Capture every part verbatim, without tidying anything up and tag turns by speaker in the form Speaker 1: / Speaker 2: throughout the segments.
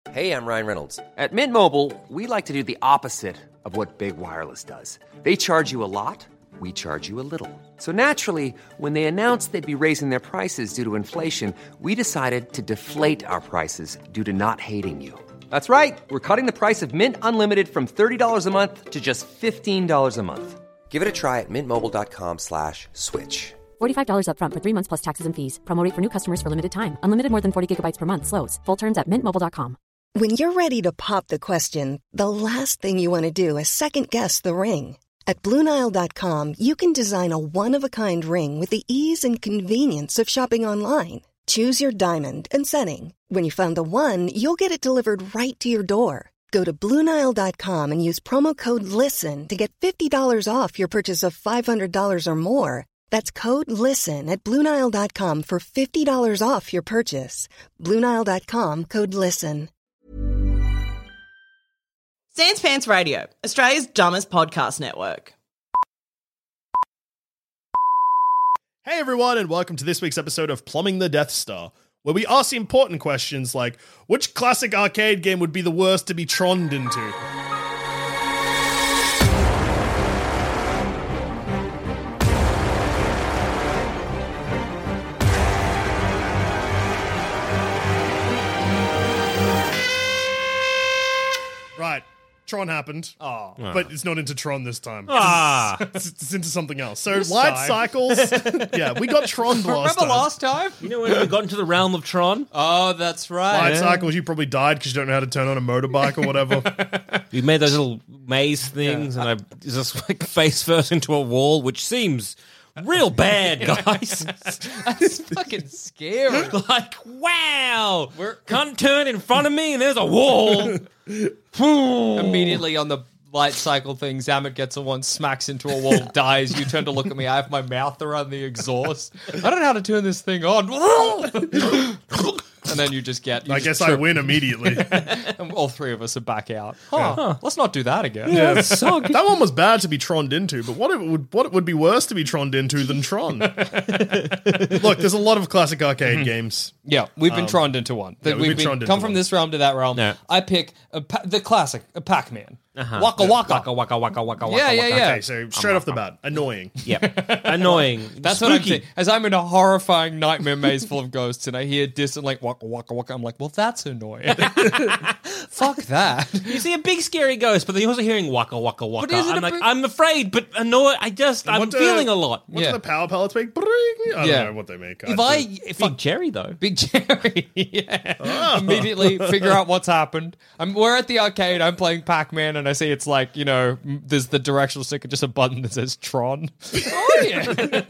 Speaker 1: Hey, I'm Ryan Reynolds.
Speaker 2: At Mint Mobile, we like to do the opposite of what Big Wireless does. They charge you a lot, we charge you a little. So naturally, when they announced they'd be raising their prices due to inflation, we decided to deflate our prices due to not hating you. That's right. We're cutting the price of Mint Unlimited from thirty dollars a month to just fifteen dollars a month.
Speaker 1: Give it a try at mintmobile.com slash switch.
Speaker 3: forty-five dollars up front for three months plus taxes and fees. Promo rate for new customers for limited time. Unlimited more than forty gigabytes per month slows. Full terms at mint mobile dot com.
Speaker 4: When you're ready to pop the question, the last thing you want to do is second-guess the ring. At Blue Nile dot com, you can design a one-of-a-kind ring with the ease and convenience of shopping online. Choose your diamond and setting. When you find the one, you'll get it delivered right to your door. Go to Blue Nile dot com and use promo code LISTEN to get fifty dollars off your purchase of five hundred dollars or more. That's code LISTEN at Blue Nile dot com for fifty dollars off your purchase. Blue Nile dot com, code LISTEN.
Speaker 5: Sans Pants Radio, Australia's dumbest podcast network.
Speaker 6: Hey everyone, and welcome to this week's episode of Plumbing the Death Star, where we ask important questions like, which classic arcade game would be the worst to be troned into? Right. Tron happened, oh. but it's not into Tron this time.
Speaker 7: Ah.
Speaker 6: It's, it's into something else. So
Speaker 7: This
Speaker 6: light
Speaker 7: time.
Speaker 6: cycles, yeah, we got Tron last
Speaker 8: Remember
Speaker 6: time.
Speaker 8: last time?
Speaker 7: You know when we got into the realm of Tron?
Speaker 8: Oh, that's right.
Speaker 6: Light cycles, you probably died because you don't know how to turn on a motorbike or whatever.
Speaker 7: We made those little maze things, and I just like face first into a wall, which seems real bad, guys.
Speaker 8: That's fucking scary.
Speaker 7: Like, wow, can't turn in front of me, and there's a wall.
Speaker 8: Immediately on the light cycle thing, Zamet gets a one, smacks into a wall, dies. You turn to look at me. I have my mouth around the exhaust. I don't know how to turn this thing on. And then you just get... You
Speaker 6: I
Speaker 8: just
Speaker 6: guess I
Speaker 8: trip.
Speaker 6: win immediately.
Speaker 8: And all three of us are back out. Huh. Huh. Let's not do that again.
Speaker 6: Yeah, that one was bad to be troned into, but what it would what it would be worse to be troned into than Tron? Look, there's a lot of classic arcade games.
Speaker 8: Yeah, we've been troned into one.
Speaker 6: yeah, we've
Speaker 8: we've
Speaker 6: been troned
Speaker 8: been, come
Speaker 6: into
Speaker 8: from
Speaker 6: one.
Speaker 8: this realm to that realm.
Speaker 7: Yeah.
Speaker 8: I pick a pa- the classic, a Pac-Man.
Speaker 7: Uh-huh.
Speaker 8: Waka waka.
Speaker 7: Waka, waka, waka, waka, waka,
Speaker 8: Yeah, yeah,
Speaker 7: waka.
Speaker 8: yeah.
Speaker 6: Okay, so straight off the bat, annoying.
Speaker 7: Yep. Annoying.
Speaker 8: That's what I'm
Speaker 7: Spooky.
Speaker 8: saying. As I'm in a horrifying nightmare maze full of ghosts, and I hear distant like waka waka waka, I'm like, well, that's annoying. Fuck that.
Speaker 7: You see a big scary ghost, but then you're also hearing waka waka waka.
Speaker 8: But is it
Speaker 7: I'm
Speaker 8: a
Speaker 7: like,
Speaker 8: big-
Speaker 7: I'm afraid, but annoyed. I just, I'm
Speaker 6: What do-
Speaker 7: feeling a lot.
Speaker 6: What
Speaker 8: Yeah.
Speaker 6: do the power pellets make? Bring. I don't
Speaker 8: Yeah.
Speaker 6: know what they make.
Speaker 8: If I, if I,
Speaker 7: Big cherry, though.
Speaker 8: Big Jerry, yeah.
Speaker 6: Oh.
Speaker 8: Immediately figure out what's happened. I'm, we're at the arcade. I'm playing Pac-Man, and I see it's like, you know, m- there's the directional stick and just a button that says Tron. Oh yeah.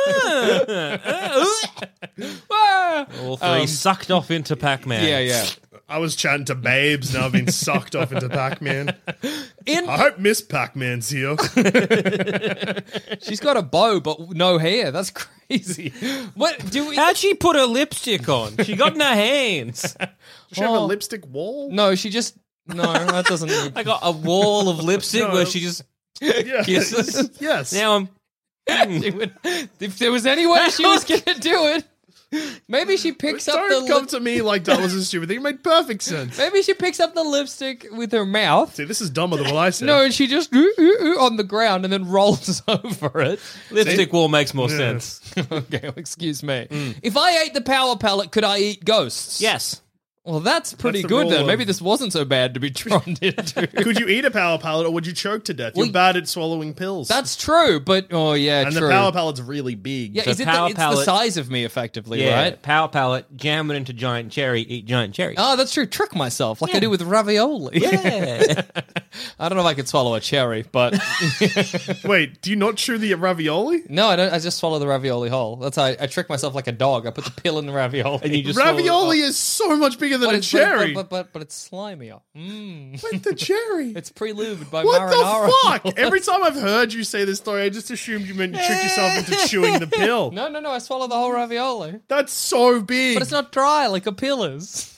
Speaker 8: Ah.
Speaker 7: All three
Speaker 8: Um,
Speaker 7: sucked off into Pac-Man.
Speaker 8: yeah, yeah.
Speaker 6: I was chatting to babes, now I've been sucked off into Pac-Man.
Speaker 8: In
Speaker 6: I hope Miss Pac-Man's here.
Speaker 8: she's got a bow, but no hair. That's crazy. What do we?
Speaker 7: How'd she put her lipstick on? She got in her hands.
Speaker 6: Does she have a
Speaker 8: Oh.
Speaker 6: lipstick wall?
Speaker 8: No, she just. No, that doesn't.
Speaker 7: I got a wall of lipstick
Speaker 6: No.
Speaker 7: where she just
Speaker 6: Yeah.
Speaker 7: kisses.
Speaker 6: Yes.
Speaker 7: Now I'm.
Speaker 8: She would- if there was any way she was going to do it, maybe she picks up
Speaker 6: Don't
Speaker 8: the.
Speaker 6: come
Speaker 8: Lip-
Speaker 6: to me like that was a stupid thing. It made perfect sense.
Speaker 8: maybe she picks up the lipstick with her mouth.
Speaker 6: See, this is dumber than what I said.
Speaker 8: No, and she just ooh, ooh, ooh on the ground and then rolls over it.
Speaker 7: Lipstick wall makes more
Speaker 6: Yeah.
Speaker 7: sense.
Speaker 8: Okay, well, excuse me. If I ate the power pellet, could I eat ghosts?
Speaker 7: Yes.
Speaker 8: Well, that's pretty
Speaker 6: the
Speaker 8: good
Speaker 6: rule
Speaker 8: then.
Speaker 6: of-
Speaker 8: Maybe this wasn't so bad to be troned into.
Speaker 6: Could you eat a power pellet or would you choke to death? You're
Speaker 8: Well,
Speaker 6: bad at swallowing pills.
Speaker 8: That's true, but oh yeah,
Speaker 6: and
Speaker 8: true.
Speaker 6: the power pellet's really big.
Speaker 8: yeah,
Speaker 7: So
Speaker 8: is it the,
Speaker 7: power
Speaker 8: it's the
Speaker 7: pellet-
Speaker 8: size of me effectively,
Speaker 7: Yeah.
Speaker 8: right?
Speaker 7: Power pallet, jam it into giant cherry, eat giant cherry.
Speaker 8: Oh, that's true. Trick myself like I
Speaker 7: Yeah.
Speaker 8: do with ravioli.
Speaker 7: Yeah.
Speaker 8: I don't know if I could swallow a cherry, but
Speaker 6: Wait, do you not chew the ravioli?
Speaker 8: no, I don't. I just swallow the ravioli whole. That's how I, I trick myself like a dog. I put the pill in the ravioli.
Speaker 7: And you just
Speaker 6: Ravioli is so much bigger than
Speaker 8: but
Speaker 6: a
Speaker 8: it's,
Speaker 6: cherry.
Speaker 8: But, but, but, but it's slimier. Mm.
Speaker 6: Wait, the cherry.
Speaker 8: It's pre-lubed by
Speaker 6: What
Speaker 8: marinara.
Speaker 6: the fuck? Every time I've heard you say this story, I just assumed you meant you tricked yourself into chewing the pill.
Speaker 8: No, no, no. I swallow the whole ravioli.
Speaker 6: That's so big.
Speaker 8: But it's not dry like a pill is.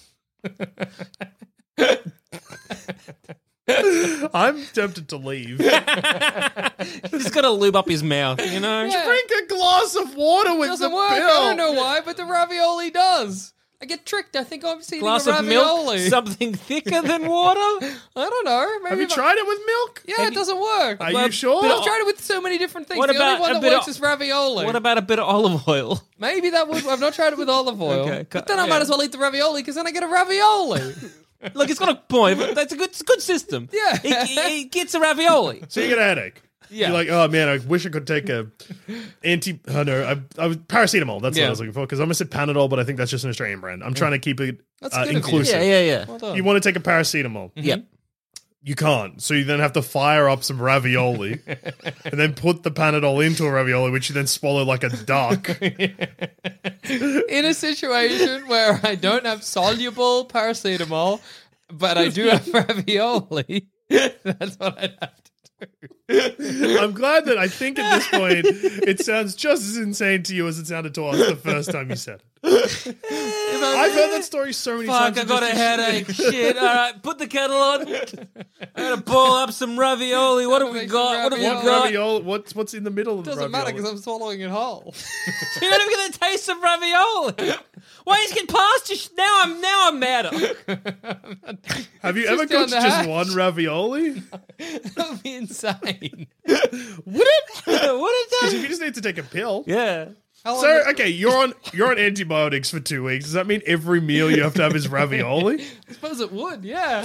Speaker 6: I'm tempted to leave.
Speaker 7: He's got to lube up his mouth, you know?
Speaker 8: Yeah.
Speaker 6: Drink a glass of water
Speaker 8: It
Speaker 6: with
Speaker 8: doesn't
Speaker 6: the
Speaker 8: work.
Speaker 6: pill.
Speaker 8: I don't know why, but the ravioli does. I get tricked. I think I'm eating
Speaker 7: Glass
Speaker 8: a
Speaker 7: of milk,
Speaker 8: ravioli.
Speaker 7: something thicker than water.
Speaker 8: I don't know. Maybe
Speaker 6: Have you
Speaker 8: if I-
Speaker 6: tried it with milk?
Speaker 8: Yeah, it doesn't work.
Speaker 6: Are
Speaker 7: Well,
Speaker 6: you sure?
Speaker 8: But I've tried it with so many different things.
Speaker 7: What
Speaker 8: the
Speaker 7: about
Speaker 8: only one
Speaker 7: a
Speaker 8: that
Speaker 7: bit
Speaker 8: works
Speaker 7: of-
Speaker 8: is ravioli.
Speaker 7: What about a bit of olive oil?
Speaker 8: Maybe that would. I've not tried it with olive oil.
Speaker 7: Okay,
Speaker 8: But then I
Speaker 7: yeah.
Speaker 8: might as well eat the ravioli because then I get a ravioli.
Speaker 7: Look, it's got a point. But that's a good, it's a good system.
Speaker 8: Yeah.
Speaker 7: it, it gets a ravioli.
Speaker 6: So you get a headache.
Speaker 8: Yeah.
Speaker 6: You're like, oh man, I wish I could take a anti. Oh no, I, I was paracetamol. That's what
Speaker 8: Yeah.
Speaker 6: I was looking for because I almost said Panadol, but I think that's just an Australian brand. I'm trying to keep it
Speaker 8: That's
Speaker 6: uh,
Speaker 8: good of you.
Speaker 6: inclusive.
Speaker 7: Yeah, yeah, yeah.
Speaker 8: Well done.
Speaker 6: You want to take a paracetamol.
Speaker 7: Yep.
Speaker 6: You can't. So you then have to fire up some ravioli and then put the Panadol into a ravioli, which you then swallow like a duck.
Speaker 8: In a situation where I don't have soluble paracetamol, but I do have ravioli, that's what I'd have to do.
Speaker 6: I'm glad that I think at this point it sounds just as insane to you as it sounded to us the first time you said it. I've heard that story so many
Speaker 7: Fuck,
Speaker 6: times.
Speaker 7: I
Speaker 6: it
Speaker 7: got a
Speaker 6: just-
Speaker 7: headache. Shit. All right, put the kettle on. I gotta boil up some ravioli. What have we
Speaker 8: Make
Speaker 7: got?
Speaker 8: some
Speaker 7: What have we
Speaker 6: What
Speaker 7: got?
Speaker 6: ravioli? What's what's in the middle of the
Speaker 8: Doesn't matter
Speaker 6: ravioli?
Speaker 8: because I'm swallowing it whole.
Speaker 7: You're not even gonna taste some ravioli. Why did you get past you? Now I'm now I'm madder.
Speaker 6: Have you
Speaker 8: Just
Speaker 6: ever
Speaker 8: down
Speaker 6: cooked
Speaker 8: the
Speaker 6: just
Speaker 8: hatch.
Speaker 6: one ravioli?
Speaker 8: That would be insane.
Speaker 6: Would it?
Speaker 7: what is
Speaker 6: Because
Speaker 7: that?
Speaker 6: you just need to take a pill.
Speaker 7: Yeah.
Speaker 8: How long
Speaker 6: So
Speaker 8: would-
Speaker 6: okay, you're on you're on antibiotics for two weeks. Does that mean every meal you have to have is ravioli?
Speaker 8: I suppose it would, yeah.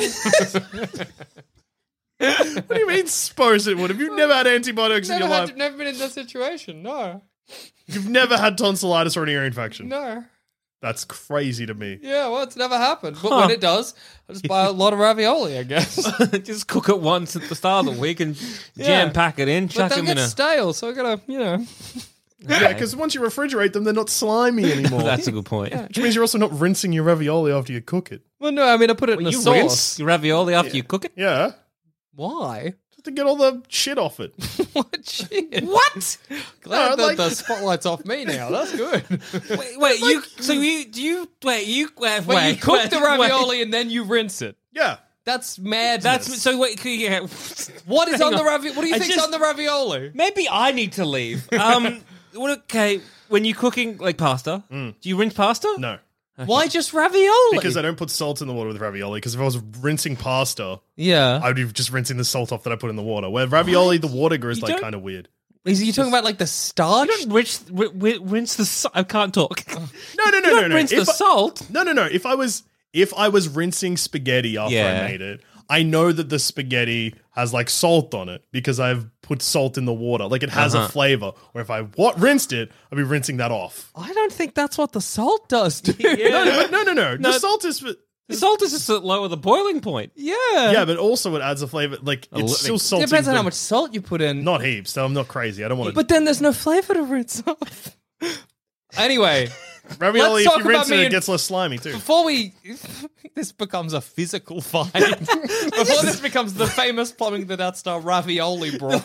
Speaker 6: What do you mean? Suppose it would. Have you never had antibiotics in
Speaker 8: never,
Speaker 6: your
Speaker 8: had,
Speaker 6: life?
Speaker 8: never been in that situation. No.
Speaker 6: You've never had tonsillitis or an ear infection.
Speaker 8: No.
Speaker 6: That's crazy to me.
Speaker 8: Yeah, well, it's never happened. But when it does, I just buy a lot of ravioli, I guess.
Speaker 7: Just cook it once at the start of the week and jam pack it in,
Speaker 8: But
Speaker 7: chuck
Speaker 8: they'll
Speaker 7: them in
Speaker 8: get
Speaker 7: a.
Speaker 8: stale, so I gotta, you know.
Speaker 6: Yeah, because once you refrigerate them, they're not slimy anymore.
Speaker 7: That's a good point.
Speaker 6: Which means you're also not rinsing your ravioli after you cook it.
Speaker 8: Well, no, I mean, I put it in a
Speaker 7: You
Speaker 8: sauce.
Speaker 7: rinse your ravioli after you cook it.
Speaker 6: Yeah,
Speaker 8: Why?
Speaker 6: just to get all the shit off it.
Speaker 8: What shit?
Speaker 7: What?
Speaker 8: Glad
Speaker 6: No,
Speaker 8: that
Speaker 6: like-
Speaker 8: the spotlight's off me now. That's good.
Speaker 7: Wait, wait you. So you do you wait? You wait.
Speaker 8: Wait,
Speaker 7: wait
Speaker 8: you cook
Speaker 7: wait,
Speaker 8: the
Speaker 7: wait.
Speaker 8: ravioli and then you rinse it.
Speaker 6: Yeah.
Speaker 8: That's madness.
Speaker 7: That's so. Wait, can you, yeah.
Speaker 8: what is
Speaker 7: Hang
Speaker 8: on the
Speaker 7: on.
Speaker 8: ravioli? What do you
Speaker 7: I
Speaker 8: think's
Speaker 7: just-
Speaker 8: on the ravioli?
Speaker 7: Maybe I need to leave. Um. what- okay. When you're cooking like pasta, do you rinse pasta?
Speaker 6: No.
Speaker 8: Why just ravioli?
Speaker 6: Because I don't put salt in the water with ravioli. Because if I was rinsing pasta,
Speaker 8: yeah.
Speaker 6: I would be just rinsing the salt off that I put in the water. Where ravioli, the water goes
Speaker 7: You
Speaker 6: like
Speaker 7: don't-
Speaker 6: kind of weird.
Speaker 8: Is you talking about like the starch?
Speaker 7: You don't rinse, ri- ri- rinse the. Sa- I can't talk.
Speaker 6: No, no, no,
Speaker 7: You
Speaker 6: no,
Speaker 7: don't
Speaker 6: no.
Speaker 7: rinse
Speaker 6: If
Speaker 7: the
Speaker 6: I-
Speaker 7: salt.
Speaker 6: No, no, no. If I was if I was rinsing spaghetti after
Speaker 7: Yeah.
Speaker 6: I made it, I know that the spaghetti has like salt on it because I've put salt in the water. Like it has
Speaker 7: Uh-huh.
Speaker 6: a flavor. Or if I what rinsed it, I'd be rinsing that off.
Speaker 8: I don't think that's what the salt does, dude.
Speaker 6: No, no, but no, no, no.
Speaker 7: No.
Speaker 6: The salt is for,
Speaker 7: The salt is just to lower the boiling point.
Speaker 8: Yeah.
Speaker 6: yeah, but also it adds a flavor. Like
Speaker 7: li-
Speaker 6: it's still
Speaker 8: It
Speaker 6: salty.
Speaker 8: depends on
Speaker 6: but
Speaker 8: how much salt you put in.
Speaker 6: Not heaps. So I'm not crazy. I don't want to.
Speaker 8: But then there's no flavor to rinse off. Anyway,
Speaker 6: Ravioli,
Speaker 8: let's
Speaker 6: if
Speaker 8: talk
Speaker 6: you rinse
Speaker 8: about me
Speaker 6: it, it
Speaker 8: and-
Speaker 6: gets less slimy too.
Speaker 8: before we this becomes a physical fight, before this becomes the famous Plumbing the Death Star ravioli brawl.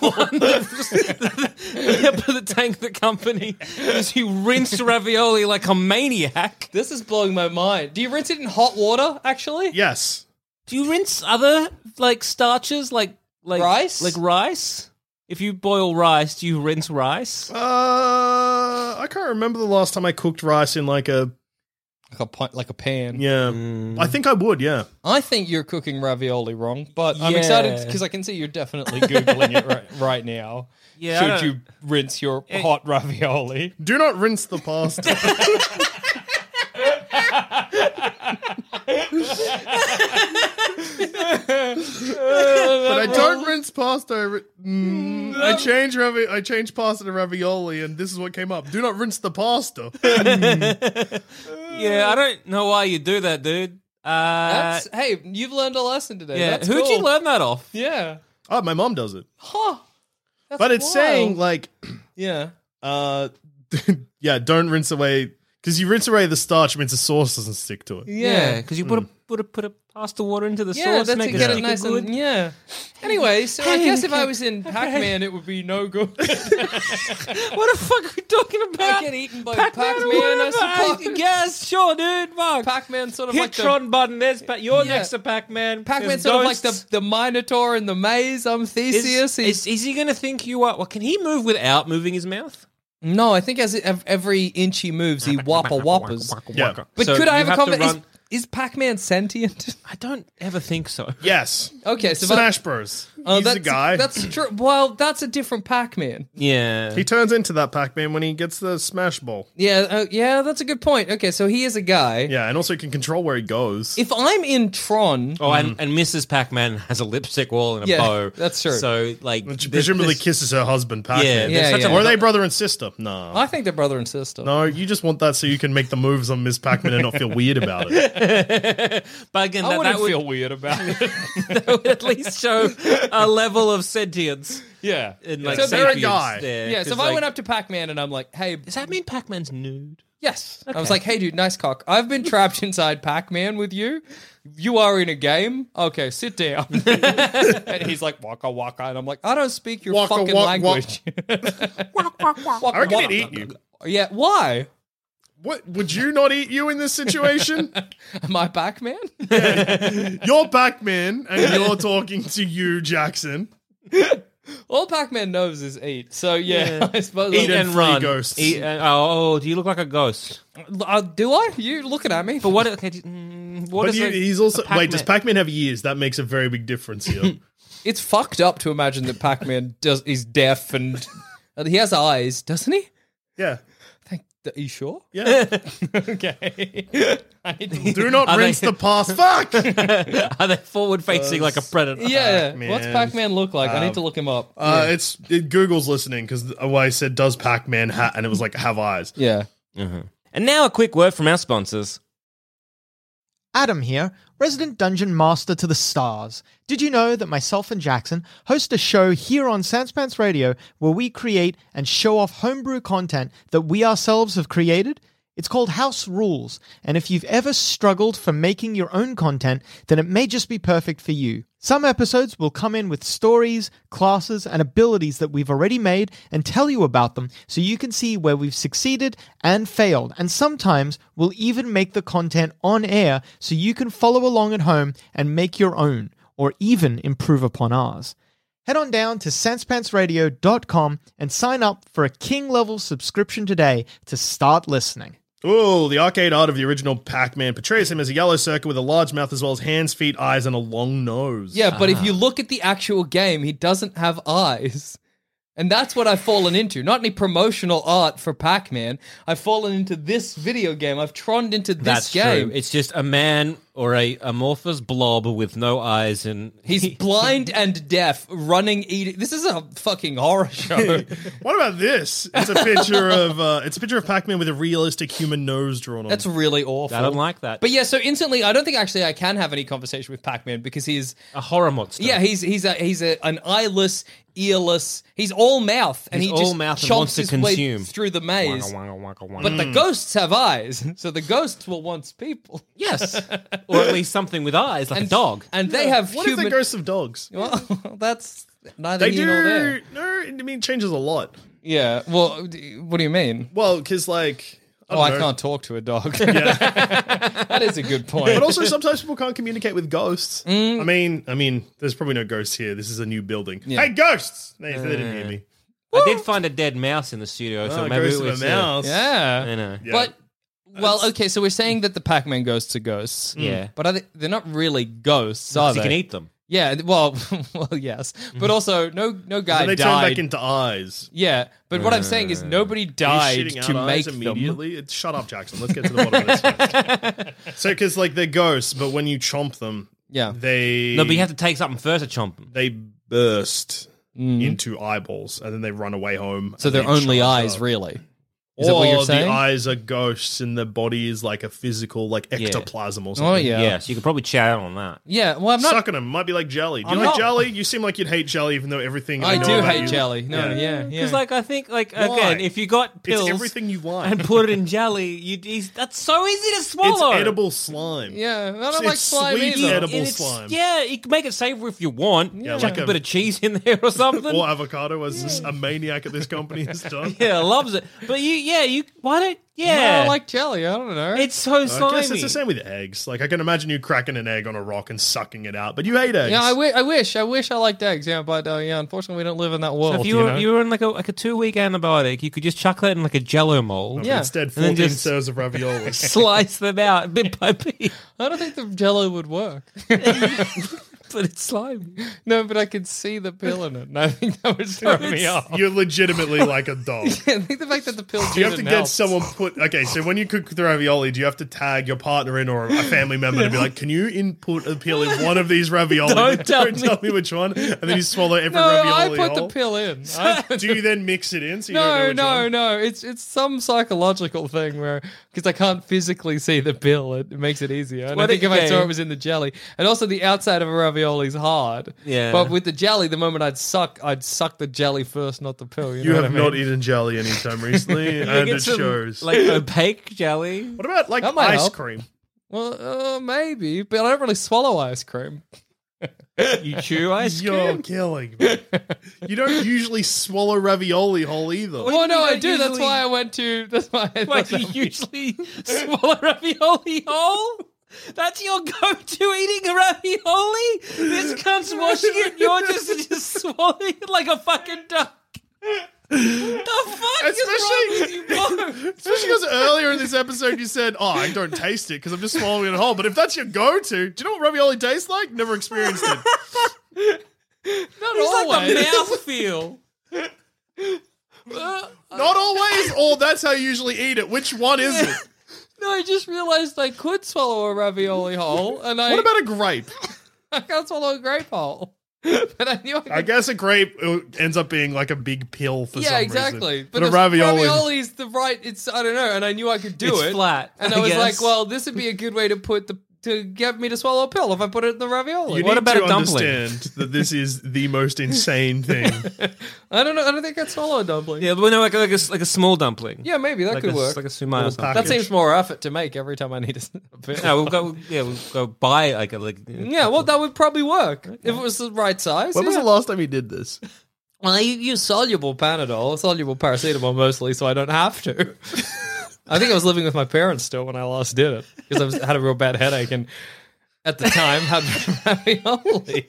Speaker 7: Yeah, but the tank the company is you rinse ravioli like a maniac.
Speaker 8: This is blowing my mind. Do you rinse it in hot water? Actually,
Speaker 6: Yes.
Speaker 7: Do you rinse other like starches like like
Speaker 8: Rice?
Speaker 7: Like rice? If you boil rice, do you rinse rice?
Speaker 6: Uh, I can't remember the last time I cooked rice in like a
Speaker 8: like a pi- like a pan.
Speaker 6: yeah. I think I would. Yeah.
Speaker 8: I think you're cooking ravioli wrong, but I'm
Speaker 7: Yeah.
Speaker 8: excited because I can see you're definitely googling it right, right now.
Speaker 7: Yeah, I
Speaker 8: Should
Speaker 7: don't-
Speaker 8: you rinse your hot ravioli?
Speaker 6: Do not rinse the pasta. But I don't rinse pasta. I ri- Mm, I change ravi- I changed pasta to ravioli, and this is what came up. Do not rinse the pasta.
Speaker 7: Yeah, I don't know why you do that, dude. Uh,
Speaker 8: That's, hey, you've learned a lesson today.
Speaker 7: yeah,
Speaker 8: That's
Speaker 7: who'd
Speaker 8: cool.
Speaker 7: you learn that off?
Speaker 8: Yeah.
Speaker 6: Oh, my mom does it,
Speaker 8: Huh. That's
Speaker 6: but it's
Speaker 8: wild.
Speaker 6: saying like,
Speaker 8: yeah.
Speaker 6: uh, yeah, don't rinse away because you rinse away the starch, it means the sauce doesn't stick to it.
Speaker 7: Yeah, because you put a put a put a pasta water into the
Speaker 8: Yeah,
Speaker 7: sauce,
Speaker 8: that's
Speaker 7: make
Speaker 8: to
Speaker 7: it
Speaker 8: get it
Speaker 7: stick
Speaker 8: nice
Speaker 7: good.
Speaker 8: and yeah. Anyway, so I
Speaker 7: Hey,
Speaker 8: guess if
Speaker 7: okay.
Speaker 8: I was in Pac-Man, it would be no good.
Speaker 7: What the fuck are we talking about?
Speaker 8: I get eaten by
Speaker 7: Pac-Man,
Speaker 8: Pac-Man,
Speaker 7: or
Speaker 8: I
Speaker 7: whatever.
Speaker 8: suppose.
Speaker 7: Yes, sure, dude. Fuck.
Speaker 8: Pac-Man sort of
Speaker 7: Hit
Speaker 8: like the
Speaker 7: Tron button. There's pa- you're
Speaker 8: Yeah.
Speaker 7: next to Pac-Man.
Speaker 8: Pac-Man
Speaker 7: There's
Speaker 8: sort of like
Speaker 7: ghosts.
Speaker 8: the the Minotaur in the maze. I'm
Speaker 7: Is,
Speaker 8: Theseus.
Speaker 7: is, is he going to think you are? Well, can he move without moving his mouth?
Speaker 8: No, I think as it, ev- every inch he moves, he whopper whoppers.
Speaker 6: Yeah.
Speaker 8: But
Speaker 7: So
Speaker 8: could I
Speaker 7: you
Speaker 8: have a
Speaker 7: have to
Speaker 8: conversation?
Speaker 7: run-
Speaker 8: Is, is Pac-Man sentient?
Speaker 7: I don't ever think so.
Speaker 6: Yes.
Speaker 8: Okay, so if I-
Speaker 6: Smash Bros.
Speaker 8: Oh,
Speaker 6: He's
Speaker 8: that's,
Speaker 6: the guy.
Speaker 8: That's true. Well, that's a different Pac-Man.
Speaker 7: Yeah.
Speaker 6: He turns into that Pac-Man when he gets the Smash Ball.
Speaker 8: Yeah, uh, yeah, that's a good point. Okay, so he is a guy.
Speaker 6: Yeah, and also he can control where he goes.
Speaker 8: If I'm in Tron,
Speaker 7: Oh, and, and Missus Pac-Man has a lipstick wall and a
Speaker 8: Yeah,
Speaker 7: bow.
Speaker 8: that's true.
Speaker 7: So, like,
Speaker 6: Which
Speaker 7: there's-
Speaker 6: presumably
Speaker 7: there's-
Speaker 6: kisses her husband, Pac-Man.
Speaker 7: Yeah,
Speaker 8: Yeah,
Speaker 7: there's such
Speaker 8: yeah.
Speaker 7: a
Speaker 6: Or are they brother and sister? No.
Speaker 8: I think they're brother and sister.
Speaker 6: No, you just want that so you can make the moves on Miss Pac-Man and not feel weird about it.
Speaker 7: But again,
Speaker 8: I
Speaker 7: that,
Speaker 8: wouldn't
Speaker 7: that would,
Speaker 8: feel weird about it.
Speaker 7: that would at least show a level of sentience.
Speaker 8: yeah.
Speaker 7: And, like,
Speaker 8: So they're a
Speaker 7: sapience
Speaker 6: guy.
Speaker 7: there,
Speaker 8: Yeah, so
Speaker 7: 'cause,
Speaker 8: if I
Speaker 7: like-
Speaker 8: went up to Pac-Man and I'm like, hey,
Speaker 7: Does that mean Pac-Man's nude?
Speaker 8: yes. I was like, hey, dude, nice cock. I've been trapped inside Pac-Man with you. You are in a game? Okay, sit down. And he's like, waka waka. And I'm like, I don't speak your
Speaker 6: Waka,
Speaker 8: fucking
Speaker 6: wak,
Speaker 8: language.
Speaker 6: I reckon he'd eat you.
Speaker 8: Yeah, why?
Speaker 6: What would you not eat you in this situation?
Speaker 8: Am I Pac-Man?
Speaker 6: You're Pac-Man and you're talking to you, Jackson.
Speaker 8: All Pac-Man knows is eat. So yeah, I suppose.
Speaker 6: Eat
Speaker 8: I'll-
Speaker 6: and free ghosts.
Speaker 7: Eat and- oh, oh, do you look like a ghost?
Speaker 8: Uh, do I? You looking at me?
Speaker 7: But what? Okay, do- mm, what
Speaker 6: But
Speaker 7: is
Speaker 6: you,
Speaker 7: a-
Speaker 6: he's also
Speaker 7: a
Speaker 6: wait. Does Pac-Man have ears? That makes a very big difference here.
Speaker 8: It's fucked up to imagine that Pac-Man does is deaf and uh, he has eyes, doesn't he?
Speaker 6: yeah,
Speaker 8: Thank, are you sure?
Speaker 6: yeah.
Speaker 8: Okay. I need to-
Speaker 6: Do not
Speaker 7: Are they-
Speaker 6: rinse the past. Fuck.
Speaker 7: Are they forward facing like a predator?
Speaker 8: yeah.
Speaker 6: Pac-Man.
Speaker 8: What's Pac-Man look like? I need to look him up.
Speaker 6: Uh, it's it, Google's listening because I said, "Does Pac-Man ha-" and it was like have eyes.
Speaker 8: Yeah.
Speaker 7: And now a quick word from our sponsors.
Speaker 9: Adam here, resident dungeon master to the stars. Did you know that myself and Jackson host a show here on Sanspants Radio where we create and show off homebrew content that we ourselves have created? It's called House Rules, and if you've ever struggled for making your own content, then it may just be perfect for you. Some episodes will come in with stories, classes, and abilities that we've already made and tell you about them so you can see where we've succeeded and failed, and sometimes we'll even make the content on air so you can follow along at home and make your own, or even improve upon ours. Head on down to sanspantsradio radio dot com and sign up for a king-level subscription today to start listening.
Speaker 6: Oh, the arcade art of the original Pac-Man portrays him as a yellow circle with a large mouth as well as hands, feet, eyes, and a long nose.
Speaker 8: Yeah, but if you look at the actual game, he doesn't have eyes. And that's what I've fallen into. Not any promotional art for Pac-Man. I've fallen into this video game. I've troned into this
Speaker 7: That's
Speaker 8: game.
Speaker 7: true. It's just a man or a amorphous blob with no eyes and
Speaker 8: He's blind and deaf, running, eating. This is a fucking horror show.
Speaker 6: What about this? It's a picture of uh, it's a picture of Pac-Man with a realistic human nose drawn on.
Speaker 8: That's really awful.
Speaker 7: I don't like that.
Speaker 8: But yeah, so instantly, I don't think actually I can have any conversation with Pac-Man because he's
Speaker 7: a horror monster.
Speaker 8: yeah, he's he's a he's a, an eyeless, earless. He's all mouth, and
Speaker 7: He's
Speaker 8: he
Speaker 7: all
Speaker 8: just
Speaker 7: mouth and
Speaker 8: chomps
Speaker 7: wants to
Speaker 8: his way
Speaker 7: consume.
Speaker 8: through the maze.
Speaker 7: Waka, waka, waka,
Speaker 8: But
Speaker 7: waka.
Speaker 8: the ghosts have eyes, so the ghosts will want people.
Speaker 7: Yes, or at least something with eyes, like
Speaker 8: and
Speaker 7: a dog.
Speaker 8: and they have
Speaker 6: What
Speaker 8: human.
Speaker 6: if they're ghosts of dogs?
Speaker 8: Well, that's neither
Speaker 6: They
Speaker 8: here nor there.
Speaker 6: do. No, I mean, it changes a lot.
Speaker 8: Yeah. Well, d- what do you mean?
Speaker 6: Well, because like. I
Speaker 8: Oh,
Speaker 6: don't
Speaker 8: I
Speaker 6: know.
Speaker 8: can't talk to a dog. That is a good point.
Speaker 6: But also, sometimes people can't communicate with ghosts.
Speaker 8: Mm.
Speaker 6: I mean, I mean, there's probably no ghosts here. This is a new building. Hey, ghosts! They, they didn't hear me.
Speaker 7: I did find a dead mouse in the studio, so
Speaker 6: Oh,
Speaker 7: maybe
Speaker 6: ghost
Speaker 7: it
Speaker 6: of
Speaker 7: was
Speaker 6: a mouse.
Speaker 8: yeah.
Speaker 7: I know.
Speaker 6: Yeah.
Speaker 8: But well, okay. So we're saying that the Pac-Man ghosts are ghosts.
Speaker 7: Yeah.
Speaker 8: But are they, they're not really ghosts, are
Speaker 7: Because you
Speaker 8: they?
Speaker 7: can eat them.
Speaker 8: Yeah. Well, well, yes. But also, no, no guy
Speaker 6: And they turn
Speaker 8: died.
Speaker 6: back into eyes.
Speaker 8: Yeah. But what I'm saying is, nobody
Speaker 6: Are you
Speaker 8: died
Speaker 6: shitting out
Speaker 8: to
Speaker 6: eyes
Speaker 8: make them.
Speaker 6: immediately? It- Shut up, Jackson. Let's get to the bottom of this. First. So, because like they're ghosts, but when you chomp them,
Speaker 8: Yeah.
Speaker 6: they
Speaker 7: No, but you have to take something first to chomp them.
Speaker 6: they burst into eyeballs, and then they run away home.
Speaker 8: So
Speaker 6: and
Speaker 8: they're
Speaker 6: they
Speaker 8: only
Speaker 6: charge
Speaker 8: eyes,
Speaker 6: up.
Speaker 8: really.
Speaker 6: Or
Speaker 8: Is that what you're
Speaker 6: the
Speaker 8: saying?
Speaker 6: eyes are ghosts, and the body is like a physical, like ectoplasm or something.
Speaker 8: Oh yeah.
Speaker 7: Yeah, so you could probably chat on that.
Speaker 8: Yeah. Well, I'm not.
Speaker 6: Sucking them might be like jelly. Do you
Speaker 8: I'm
Speaker 6: like
Speaker 8: not-
Speaker 6: jelly? You seem like you'd hate jelly, even though everything
Speaker 8: I
Speaker 6: know
Speaker 8: do
Speaker 6: about
Speaker 8: hate
Speaker 6: you-
Speaker 8: jelly. No.
Speaker 6: Yeah.
Speaker 8: Yeah. Yeah.
Speaker 7: Because, like, I think, like,
Speaker 6: Why?
Speaker 7: again, if you got pills
Speaker 6: It's everything you like.
Speaker 7: and put it in jelly, you'd, he's, that's so easy to
Speaker 6: It's
Speaker 7: swallow.
Speaker 6: edible slime.
Speaker 8: Yeah. I don't
Speaker 6: It's
Speaker 8: like slime
Speaker 6: sweet
Speaker 8: either.
Speaker 6: edible
Speaker 7: And it's-
Speaker 6: slime.
Speaker 7: Yeah, you can make it savory if you want.
Speaker 6: Yeah,
Speaker 7: Chuck
Speaker 6: like
Speaker 7: a,
Speaker 6: a-
Speaker 7: bit of cheese in there or something.
Speaker 6: Or avocado, as this- a maniac at this company has done.
Speaker 7: Yeah, loves it. But you, yeah, you. Why don't?
Speaker 8: No,
Speaker 7: Yeah,
Speaker 8: I like jelly. I don't know.
Speaker 7: it's so
Speaker 6: I
Speaker 7: slimy.
Speaker 6: guess it's the same with eggs. Like I can imagine you cracking an egg on a rock and sucking it out, but you hate eggs.
Speaker 8: Yeah, I, wi- I wish. I wish I liked eggs. Yeah, but uh, yeah, unfortunately, we don't live in that world.
Speaker 7: So if you
Speaker 8: you
Speaker 7: were
Speaker 8: know?
Speaker 7: you were in like a like a two week antibiotic, you could just chuck that in like a Jello mold.
Speaker 8: Yeah.
Speaker 6: Instead,
Speaker 7: And then
Speaker 6: fourteen
Speaker 7: just-
Speaker 6: serves of ravioli.
Speaker 7: Slice them out bit by bit,
Speaker 8: I don't think the Jello would work.
Speaker 7: but it's slimy.
Speaker 8: No, but I could see the pill in it, and I think that would throw me off.
Speaker 6: You're legitimately like a dog.
Speaker 8: I think the fact that the pill
Speaker 6: Do you have to
Speaker 8: didn't
Speaker 6: get
Speaker 8: help.
Speaker 6: someone put? Okay, so when you cook the ravioli, do you have to tag your partner in or a family member to be like, "Can you input a pill in one of these ravioli?
Speaker 7: Don't tell me.
Speaker 6: tell me which one." And then you swallow every
Speaker 8: No, I
Speaker 6: ravioli
Speaker 8: put
Speaker 6: whole.
Speaker 8: the pill in. I put
Speaker 6: Do you then mix it in? So you don't know
Speaker 8: No,
Speaker 6: which
Speaker 8: no,
Speaker 6: one?
Speaker 8: no. It's it's some psychological thing where because I can't physically see the pill, it, it makes it easier. And I
Speaker 7: What
Speaker 8: think
Speaker 7: it-
Speaker 8: if I saw
Speaker 7: yeah.
Speaker 8: it was in the jelly, and also the outside of a ravioli is hard.
Speaker 7: Yeah.
Speaker 8: But with the jelly, the moment I'd suck, I'd suck the jelly first, not the pill. You,
Speaker 6: You
Speaker 8: know
Speaker 6: have
Speaker 8: what I mean?
Speaker 6: not eaten jelly anytime recently, and
Speaker 7: Get
Speaker 6: it
Speaker 7: some,
Speaker 6: shows.
Speaker 7: like opaque jelly.
Speaker 6: What about like
Speaker 8: That might
Speaker 6: ice
Speaker 8: help.
Speaker 6: cream?
Speaker 8: Well, uh, maybe, but I don't really swallow ice cream.
Speaker 7: You chew ice
Speaker 6: You're
Speaker 7: cream.
Speaker 6: killing me. You don't usually swallow ravioli whole either.
Speaker 8: Well, no,
Speaker 7: you
Speaker 8: I
Speaker 7: don't
Speaker 8: do. That's
Speaker 7: usually-
Speaker 8: why I went to. That's why. I
Speaker 7: Like
Speaker 8: thought
Speaker 7: you
Speaker 8: that-
Speaker 7: usually swallow ravioli whole. That's your go-to eating a ravioli. This cunt's washing it. You're just just swallowing it like a fucking duck. The fuck
Speaker 6: Especially-
Speaker 7: is wrong with you both?
Speaker 6: Especially because earlier in this episode you said, "Oh, I don't taste it because I'm just swallowing it whole." But if that's your go-to, do you know what ravioli tastes like? Never experienced it.
Speaker 8: Not
Speaker 7: It's like
Speaker 8: always.
Speaker 7: the mouth feel.
Speaker 6: Not always, or that's how you usually eat it. Which one is it?
Speaker 8: No, I just realized I could swallow a ravioli whole, and I
Speaker 6: What about a grape?
Speaker 8: I can't swallow a grape whole. But I knew I could.
Speaker 6: I guess a grape uh, ends up being like a big pill for some
Speaker 8: yeah,
Speaker 6: reason.
Speaker 8: exactly.
Speaker 6: But,
Speaker 8: But,
Speaker 6: a ravioli.
Speaker 8: ravioli's the right. It's I don't know, and I knew I could do
Speaker 7: It's
Speaker 8: it.
Speaker 7: flat,
Speaker 8: and
Speaker 7: I
Speaker 8: I was
Speaker 7: guess.
Speaker 8: like, well, this would be a good way to put the to get me to swallow a pill if I put it in the ravioli.
Speaker 6: You
Speaker 7: What
Speaker 6: need
Speaker 7: about
Speaker 6: to
Speaker 7: a dumpling?
Speaker 6: understand that this is the most insane thing.
Speaker 8: I don't know. I don't think I'd swallow a dumpling.
Speaker 7: Yeah, but no, like a, like a like a small dumpling.
Speaker 8: Yeah, maybe that
Speaker 7: like
Speaker 8: could
Speaker 7: a,
Speaker 8: work.
Speaker 7: like a sumai or
Speaker 6: Little
Speaker 7: something.
Speaker 8: That seems more effort to make every time I need a pill.
Speaker 7: No, we'll go. Yeah, we'll go buy like a like.
Speaker 8: Yeah, well, that would probably work if it was the right size.
Speaker 6: When was
Speaker 8: yeah.
Speaker 6: the last time you did this?
Speaker 8: Well, I use soluble Panadol, soluble paracetamol mostly, so I don't have to. I think I was living with my parents still when I last did it because I was, had a real bad headache and at the time had ravioli.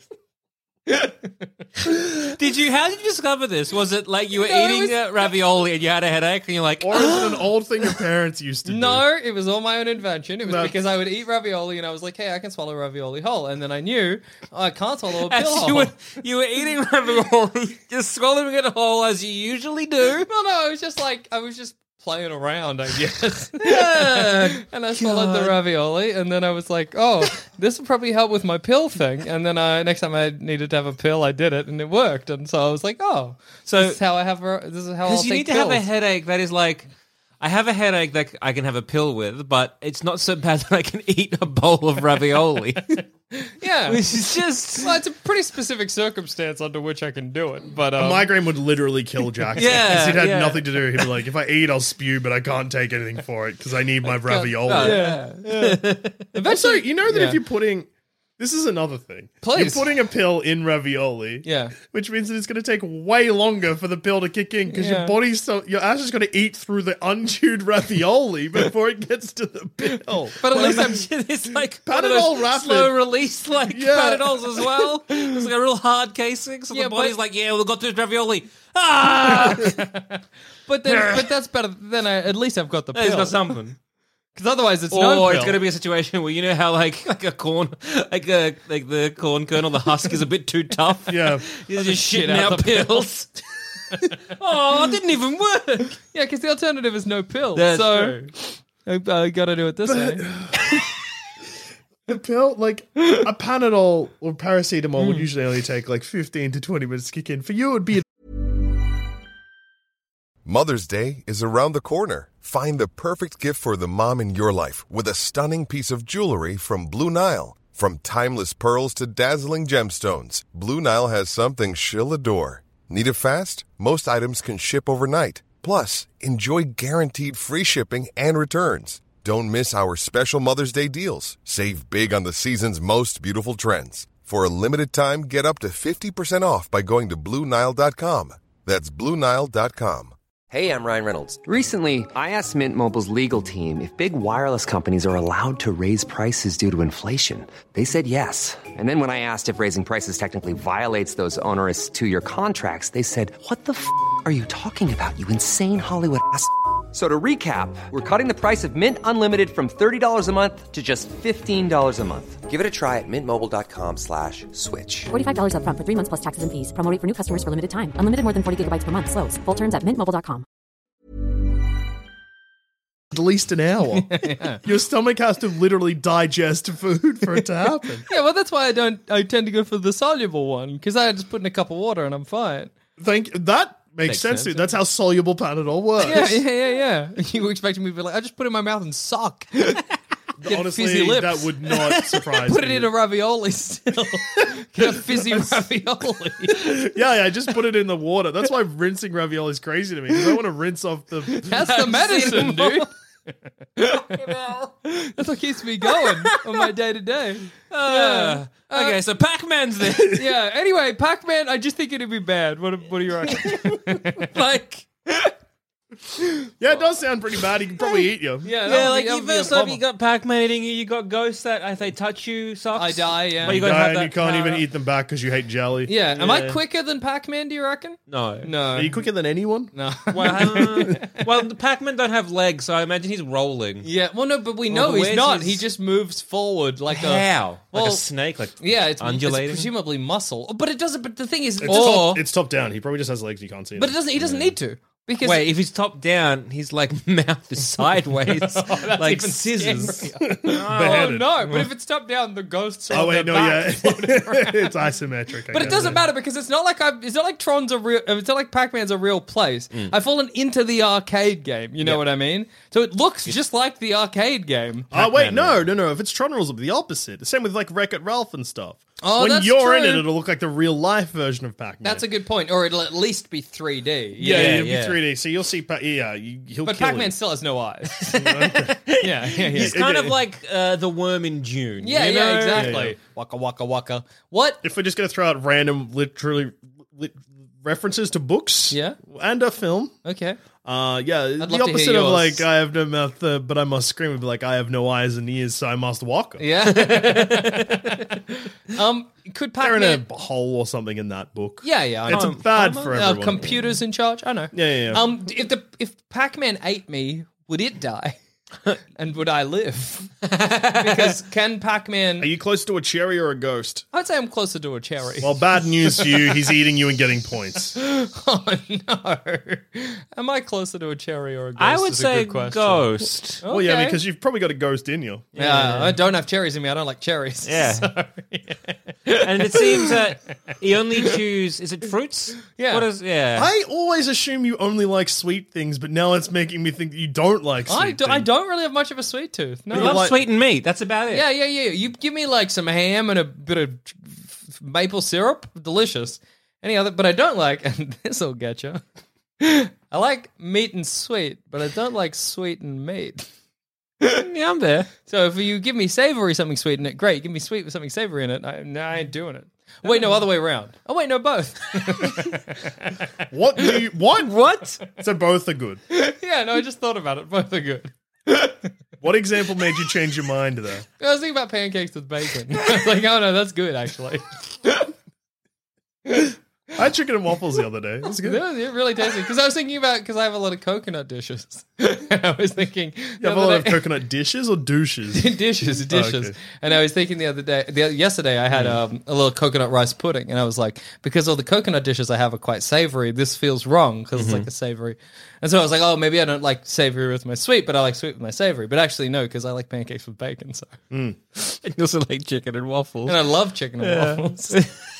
Speaker 7: Did you? How did you discover this? Was it like you were
Speaker 8: No, it
Speaker 7: eating
Speaker 8: was-
Speaker 7: uh, ravioli and you had a headache and you're like,
Speaker 6: Or is it an old thing your parents used to do?
Speaker 8: No, it was all my own invention. It was
Speaker 6: That's-
Speaker 8: because I would eat ravioli and I was like, hey, I can swallow ravioli whole. And then I knew oh, I can't swallow a
Speaker 7: as
Speaker 8: pill
Speaker 7: you
Speaker 8: whole.
Speaker 7: were you were eating ravioli, just swallowing it whole as you usually do.
Speaker 8: No, no, it was just like, I was just playing around, I guess. And I swallowed the ravioli, and then I was like, oh, this will probably help with my pill thing. And then I, next time I needed to have a pill, I did it, and it worked. And so I was like, oh,
Speaker 7: So-
Speaker 8: this is how I have, a, this is how I'll
Speaker 7: Because you
Speaker 8: take
Speaker 7: need to have a
Speaker 8: pills.
Speaker 7: headache that is like, I have a headache that I can have a pill with, but it's not so bad that I can eat a bowl of ravioli.
Speaker 8: Yeah.
Speaker 7: Which is just.
Speaker 8: Well, it's a pretty specific circumstance under which I can do it. But um,
Speaker 6: A migraine would literally kill Jackson.
Speaker 7: Yeah,
Speaker 6: 'Cause he'd had
Speaker 7: yeah.
Speaker 6: nothing to do. He'd be like, if I eat, I'll spew, but I can't take anything for it because I need my ravioli.
Speaker 7: Yeah.
Speaker 6: Also, you know that
Speaker 8: Yeah.
Speaker 6: if you're putting... This is another thing.
Speaker 8: Please.
Speaker 6: You're putting a pill in ravioli.
Speaker 8: Yeah.
Speaker 6: Which means that it's going to take way longer for the pill to kick in because
Speaker 8: Yeah.
Speaker 6: your body's so... Your ass is going to eat through the unchewed ravioli before it gets to the pill.
Speaker 8: but at least I'm
Speaker 7: Imagine it's like one of
Speaker 6: Panadol
Speaker 7: those
Speaker 6: rapid.
Speaker 7: slow release like
Speaker 6: Yeah.
Speaker 7: Panadols as well. It's like a real hard casing, so
Speaker 8: Yeah,
Speaker 7: the body's
Speaker 8: but-
Speaker 7: like, yeah, we've got this ravioli. Ah,
Speaker 8: But then, but that's better. Then I, at least I've got the
Speaker 7: he's
Speaker 8: pill.
Speaker 7: got something.
Speaker 8: Because otherwise, it's
Speaker 7: Or
Speaker 8: no
Speaker 7: it's
Speaker 8: pill.
Speaker 7: going to be a situation where you know how like like a corn, like a like the corn kernel, the husk is a bit too tough.
Speaker 6: Yeah.
Speaker 7: You're just
Speaker 8: shit
Speaker 7: shitting
Speaker 8: out
Speaker 7: out
Speaker 8: the
Speaker 7: pills. Oh, it didn't even work.
Speaker 8: Yeah, because the alternative is no pill.
Speaker 7: That's
Speaker 8: so
Speaker 7: true.
Speaker 8: I, I got to do it this way.
Speaker 6: The pill, like a Panadol or paracetamol would usually only take like fifteen to twenty minutes to kick in. For you, it would be
Speaker 10: Mother's Day is around the corner. Find the perfect gift for the mom in your life with a stunning piece of jewelry from Blue Nile. From timeless pearls to dazzling gemstones, Blue Nile has something she'll adore. Need it fast? Most items can ship overnight. Plus, enjoy guaranteed free shipping and returns. Don't miss our special Mother's Day deals. Save big on the season's most beautiful trends. For a limited time, get up to fifty percent off by going to Blue Nile dot com. That's Blue Nile dot com.
Speaker 1: Hey, I'm Ryan Reynolds.
Speaker 2: Recently, I asked Mint Mobile's legal team if big wireless companies are allowed to raise prices due to inflation. They said yes. And then when I asked if raising prices technically violates those onerous two-year contracts, they said, "What the f*** are you talking about, you insane Hollywood ass?" So to recap, we're cutting the price of Mint Unlimited from thirty dollars a month to just fifteen dollars a month.
Speaker 1: Give it a try at mintmobile.com slash switch.
Speaker 3: forty-five dollars up front for three months plus taxes and fees. Promo rate for new customers for limited time. Unlimited more than forty gigabytes per month. Slows full terms at mint mobile dot com.
Speaker 6: At least an hour.
Speaker 8: Yeah.
Speaker 6: Your stomach has to literally digest food for it to happen.
Speaker 8: Yeah, well, that's why I don't. I tend to go for the soluble one because I just put in a cup of water and I'm fine.
Speaker 6: Think that makes,
Speaker 8: Makes
Speaker 6: sense.
Speaker 8: sense,
Speaker 6: Dude. That's how soluble Panadol works.
Speaker 8: Yeah, yeah, yeah, yeah. You were expecting me to be like, I just put it in my mouth and suck. Get
Speaker 6: Honestly,
Speaker 8: fizzy lips.
Speaker 6: that would not surprise
Speaker 8: Put
Speaker 6: me.
Speaker 8: it in a ravioli still. Get a fizzy ravioli.
Speaker 6: Yeah, yeah, just put it in the water. That's why rinsing ravioli is crazy to me because I want to rinse off the.
Speaker 8: That's the medicine, dude. That's what keeps me going on my day to day. Yeah. Uh,
Speaker 7: Okay, so Pac-Man's there.
Speaker 8: Yeah. Anyway, Pac-Man, I just think it'd be bad. What? What do you reckon?
Speaker 7: like,
Speaker 6: Yeah, it does sound pretty bad. He can probably eat you.
Speaker 8: Yeah.
Speaker 7: yeah, like
Speaker 8: you
Speaker 7: you first off, you got Pac-Man eating you, you got ghosts that if they touch you, sucks.
Speaker 8: I die, yeah.
Speaker 7: But you
Speaker 6: You,
Speaker 7: gotta have
Speaker 6: and
Speaker 7: that
Speaker 6: you can't even
Speaker 7: power.
Speaker 6: eat them back because you hate jelly.
Speaker 8: Yeah. Am I
Speaker 7: Yeah.
Speaker 8: quicker than Pac-Man? Do you reckon?
Speaker 7: No.
Speaker 8: No.
Speaker 6: Are you quicker than anyone?
Speaker 8: No.
Speaker 7: Well, uh, well, the Pac-Man don't have legs, so I imagine he's rolling.
Speaker 8: Yeah. Well, no, but we
Speaker 7: Well,
Speaker 8: know
Speaker 7: but
Speaker 8: he's
Speaker 7: where's
Speaker 8: not.
Speaker 7: his-
Speaker 8: He just moves forward like a.
Speaker 7: How?
Speaker 8: Well,
Speaker 7: like a snake, like
Speaker 8: Yeah, it's, it's
Speaker 7: undulating.
Speaker 8: presumably muscle, but it doesn't. But the thing is,
Speaker 6: It's,
Speaker 8: or
Speaker 6: top, it's top down. He probably just has legs you can't see.
Speaker 8: but it
Speaker 6: them.
Speaker 8: doesn't. He doesn't need to because
Speaker 7: Wait, if he's top down, he's like mouth is sideways, like
Speaker 8: even
Speaker 7: scissors.
Speaker 8: Oh
Speaker 6: Beheaded.
Speaker 8: no! But if it's top down, the ghosts are
Speaker 6: Oh
Speaker 8: on
Speaker 6: wait,
Speaker 8: their
Speaker 6: no,
Speaker 8: back.
Speaker 6: yeah, it's isometric. I
Speaker 8: But it
Speaker 6: guess.
Speaker 8: doesn't matter because it's not like I. It's not like Tron's a real. It's not like Pac-Man's a real place.
Speaker 6: Mm.
Speaker 8: I've fallen into the arcade game. You know what I mean? So it looks just like the arcade game.
Speaker 6: Oh wait,
Speaker 7: Pac-Man
Speaker 6: no, no, no. If it's Tron rules, it'll be the opposite. The same with like Wreck-It Ralph and stuff.
Speaker 8: Oh,
Speaker 6: when
Speaker 8: that's
Speaker 6: you're in
Speaker 8: true.
Speaker 6: it, it'll look like the real life version of Pac-Man.
Speaker 8: That's a good point. Or it'll at least be three D.
Speaker 6: yeah,
Speaker 7: Yeah,
Speaker 6: it'll
Speaker 7: yeah.
Speaker 6: be three D. So you'll see, Pa- yeah, you, he'll
Speaker 8: But
Speaker 6: kill
Speaker 8: Pac-Man
Speaker 6: you.
Speaker 8: still has no eyes. yeah, yeah, yeah.
Speaker 7: He's kind of like uh, the worm in June.
Speaker 8: Yeah,
Speaker 7: you
Speaker 8: yeah,
Speaker 7: know?
Speaker 8: exactly.
Speaker 6: Yeah.
Speaker 8: Waka waka waka. What?
Speaker 6: If we're just gonna throw out random, literally lit- references to books,
Speaker 8: Yeah.
Speaker 6: and a film.
Speaker 8: Okay.
Speaker 6: Uh, yeah,
Speaker 8: love
Speaker 6: the
Speaker 8: to hear
Speaker 6: opposite of
Speaker 8: yours.
Speaker 6: like I have no mouth, uh, but I must scream would be like I have no eyes and ears, so I must walk.
Speaker 8: Yeah. um, could
Speaker 6: They're in
Speaker 8: Pac-Man?
Speaker 6: a hole or something in that book.
Speaker 8: Yeah, yeah. I
Speaker 6: It's
Speaker 8: know.
Speaker 6: bad for
Speaker 8: Uh,
Speaker 6: everyone.
Speaker 8: computers in charge. I know.
Speaker 6: Yeah, yeah, yeah.
Speaker 8: Um, if the if Pac-Man ate me, would it die? And would I live? Because can Pac-Man?
Speaker 6: Are you close to a cherry or a ghost?
Speaker 8: I'd say I'm closer to a cherry.
Speaker 6: Well, bad news for you. He's eating you and getting points.
Speaker 8: Oh no! Am I closer to a cherry or a ghost?
Speaker 7: I would
Speaker 8: is a
Speaker 7: say
Speaker 8: good question.
Speaker 7: ghost.
Speaker 6: Well, yeah,
Speaker 8: Okay.
Speaker 6: because you've probably got a ghost in you.
Speaker 8: Yeah, I don't have cherries in me. I don't like cherries.
Speaker 7: Yeah.
Speaker 8: So,
Speaker 7: And it seems that he only chews. Is it fruits?
Speaker 8: Yeah.
Speaker 7: What is? Yeah.
Speaker 6: I always assume you only like sweet things, but now it's making me think that you don't like sweet
Speaker 8: I, do, I
Speaker 6: things.
Speaker 8: don't really have much of a sweet tooth. No.
Speaker 7: I love
Speaker 6: like-
Speaker 7: sweetened meat. That's about it.
Speaker 8: Yeah, yeah, yeah. You give me like some ham and a bit of maple syrup, delicious. Any other, but I don't like, and this will get you. I like meat and sweet, but I don't like sweet and meat.
Speaker 7: Yeah, I'm there.
Speaker 8: So if you give me savory something sweet in it, great. Give me sweet with something savory in it. I, no, I ain't doing it. Wait, no, other way around. Oh wait, no, both.
Speaker 6: What do you what?
Speaker 7: What?
Speaker 6: So both are good.
Speaker 8: Yeah, no, I just thought about it. Both are good.
Speaker 6: What example made you change your mind there?
Speaker 8: I was thinking about pancakes with bacon. I was like, oh no, that's good actually.
Speaker 6: I had chicken and waffles the other day. It was good.
Speaker 8: That was really tasty. Because I was thinking about, because I have a lot of coconut dishes. And I was thinking.
Speaker 6: You have a lot of coconut dishes or douches?
Speaker 8: dishes, dishes.
Speaker 6: Oh, okay.
Speaker 8: And I was thinking the other day, the, yesterday I had um, a little coconut rice pudding, and I was like, because all the coconut dishes I have are quite savory, this feels wrong because it's like a savory. And so I was like, oh, maybe I don't like savory with my sweet, but I like sweet with my savory. But actually, no, because I like pancakes with bacon. So,
Speaker 7: And you also like chicken and waffles.
Speaker 8: and I love chicken and waffles.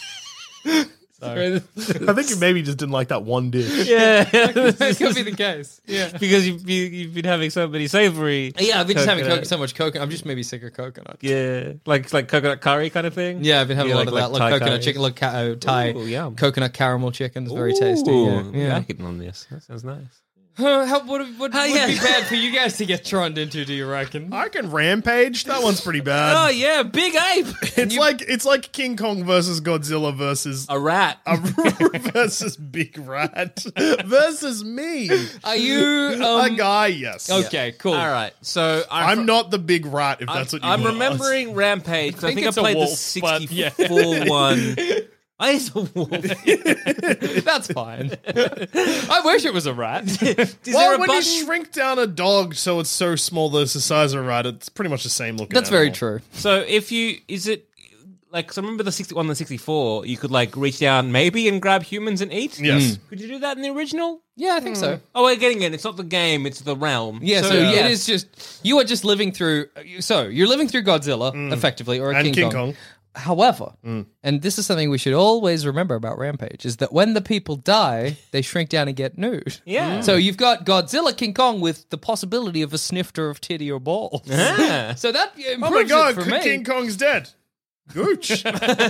Speaker 6: I think you maybe just didn't like that one dish.
Speaker 7: Yeah.
Speaker 8: That could be the case. Yeah.
Speaker 7: Because you've, you, you've been having so many savory.
Speaker 8: Yeah, I've been just having
Speaker 7: Coconut.
Speaker 8: co- so much coconut. I'm just maybe sick of coconut.
Speaker 7: Yeah. Like like coconut curry kind of thing?
Speaker 8: Yeah, I've been having
Speaker 7: Yeah,
Speaker 8: a lot
Speaker 7: like-
Speaker 8: of that.
Speaker 7: like
Speaker 8: Like
Speaker 7: Thai
Speaker 8: coconut
Speaker 7: curries.
Speaker 8: chicken, like ca- uh, Thai
Speaker 7: Ooh, yum.
Speaker 8: coconut caramel chicken is very tasty.
Speaker 7: Ooh,
Speaker 8: Yeah, yeah.
Speaker 7: I'm getting on this. That sounds nice.
Speaker 8: Huh, how, what would, what
Speaker 7: Oh,
Speaker 8: would
Speaker 7: yeah.
Speaker 8: be bad for you guys to get turned into, do you reckon?
Speaker 6: I reckon Rampage. That one's pretty bad.
Speaker 7: Oh yeah, big ape.
Speaker 6: It's like it's like King Kong versus Godzilla versus
Speaker 7: A rat.
Speaker 6: a versus Big Rat versus me.
Speaker 8: Are you...
Speaker 6: a
Speaker 8: Um,
Speaker 6: guy, yes.
Speaker 8: okay, cool.
Speaker 7: All right, so I'm,
Speaker 6: I'm not the Big Rat, if
Speaker 7: I'm,
Speaker 6: that's what you
Speaker 7: I'm
Speaker 6: want to ask.
Speaker 7: remembering Rampage. 'cause I
Speaker 8: think
Speaker 7: think I
Speaker 8: it's a
Speaker 7: played
Speaker 8: wolf,
Speaker 7: the
Speaker 8: but yeah.
Speaker 7: sixty-four one. Oh, it's a wolf.
Speaker 8: That's fine. I wish it was a rat.
Speaker 7: Is
Speaker 6: Well,
Speaker 7: there a
Speaker 6: when
Speaker 7: button?
Speaker 6: you shrink down a dog so it's so small that it's the size of a rat, it's pretty much the same looking
Speaker 8: That's very
Speaker 6: animal.
Speaker 8: true.
Speaker 7: So if you is it like so? I remember the sixty-one and the sixty-four. You could like reach down maybe and grab humans and eat.
Speaker 6: Yes.
Speaker 7: Could you do that in the original?
Speaker 8: Yeah, I think so.
Speaker 7: Oh, we're getting it. It's not the game. It's the realm.
Speaker 8: Yeah, so,
Speaker 7: yeah.
Speaker 8: it is just... You are just living through... So, you're living through Godzilla, effectively, or a
Speaker 6: And
Speaker 8: King,
Speaker 6: King
Speaker 8: Kong.
Speaker 6: Kong.
Speaker 8: However, and this is something we should always remember about Rampage, is that when the people die, they shrink down and get nude.
Speaker 7: Yeah.
Speaker 8: So you've got Godzilla King Kong with the possibility of a snifter of titty or balls.
Speaker 7: Ah.
Speaker 8: So that improves
Speaker 6: Oh my god,
Speaker 8: it for me.
Speaker 6: King Kong's dead. Gooch.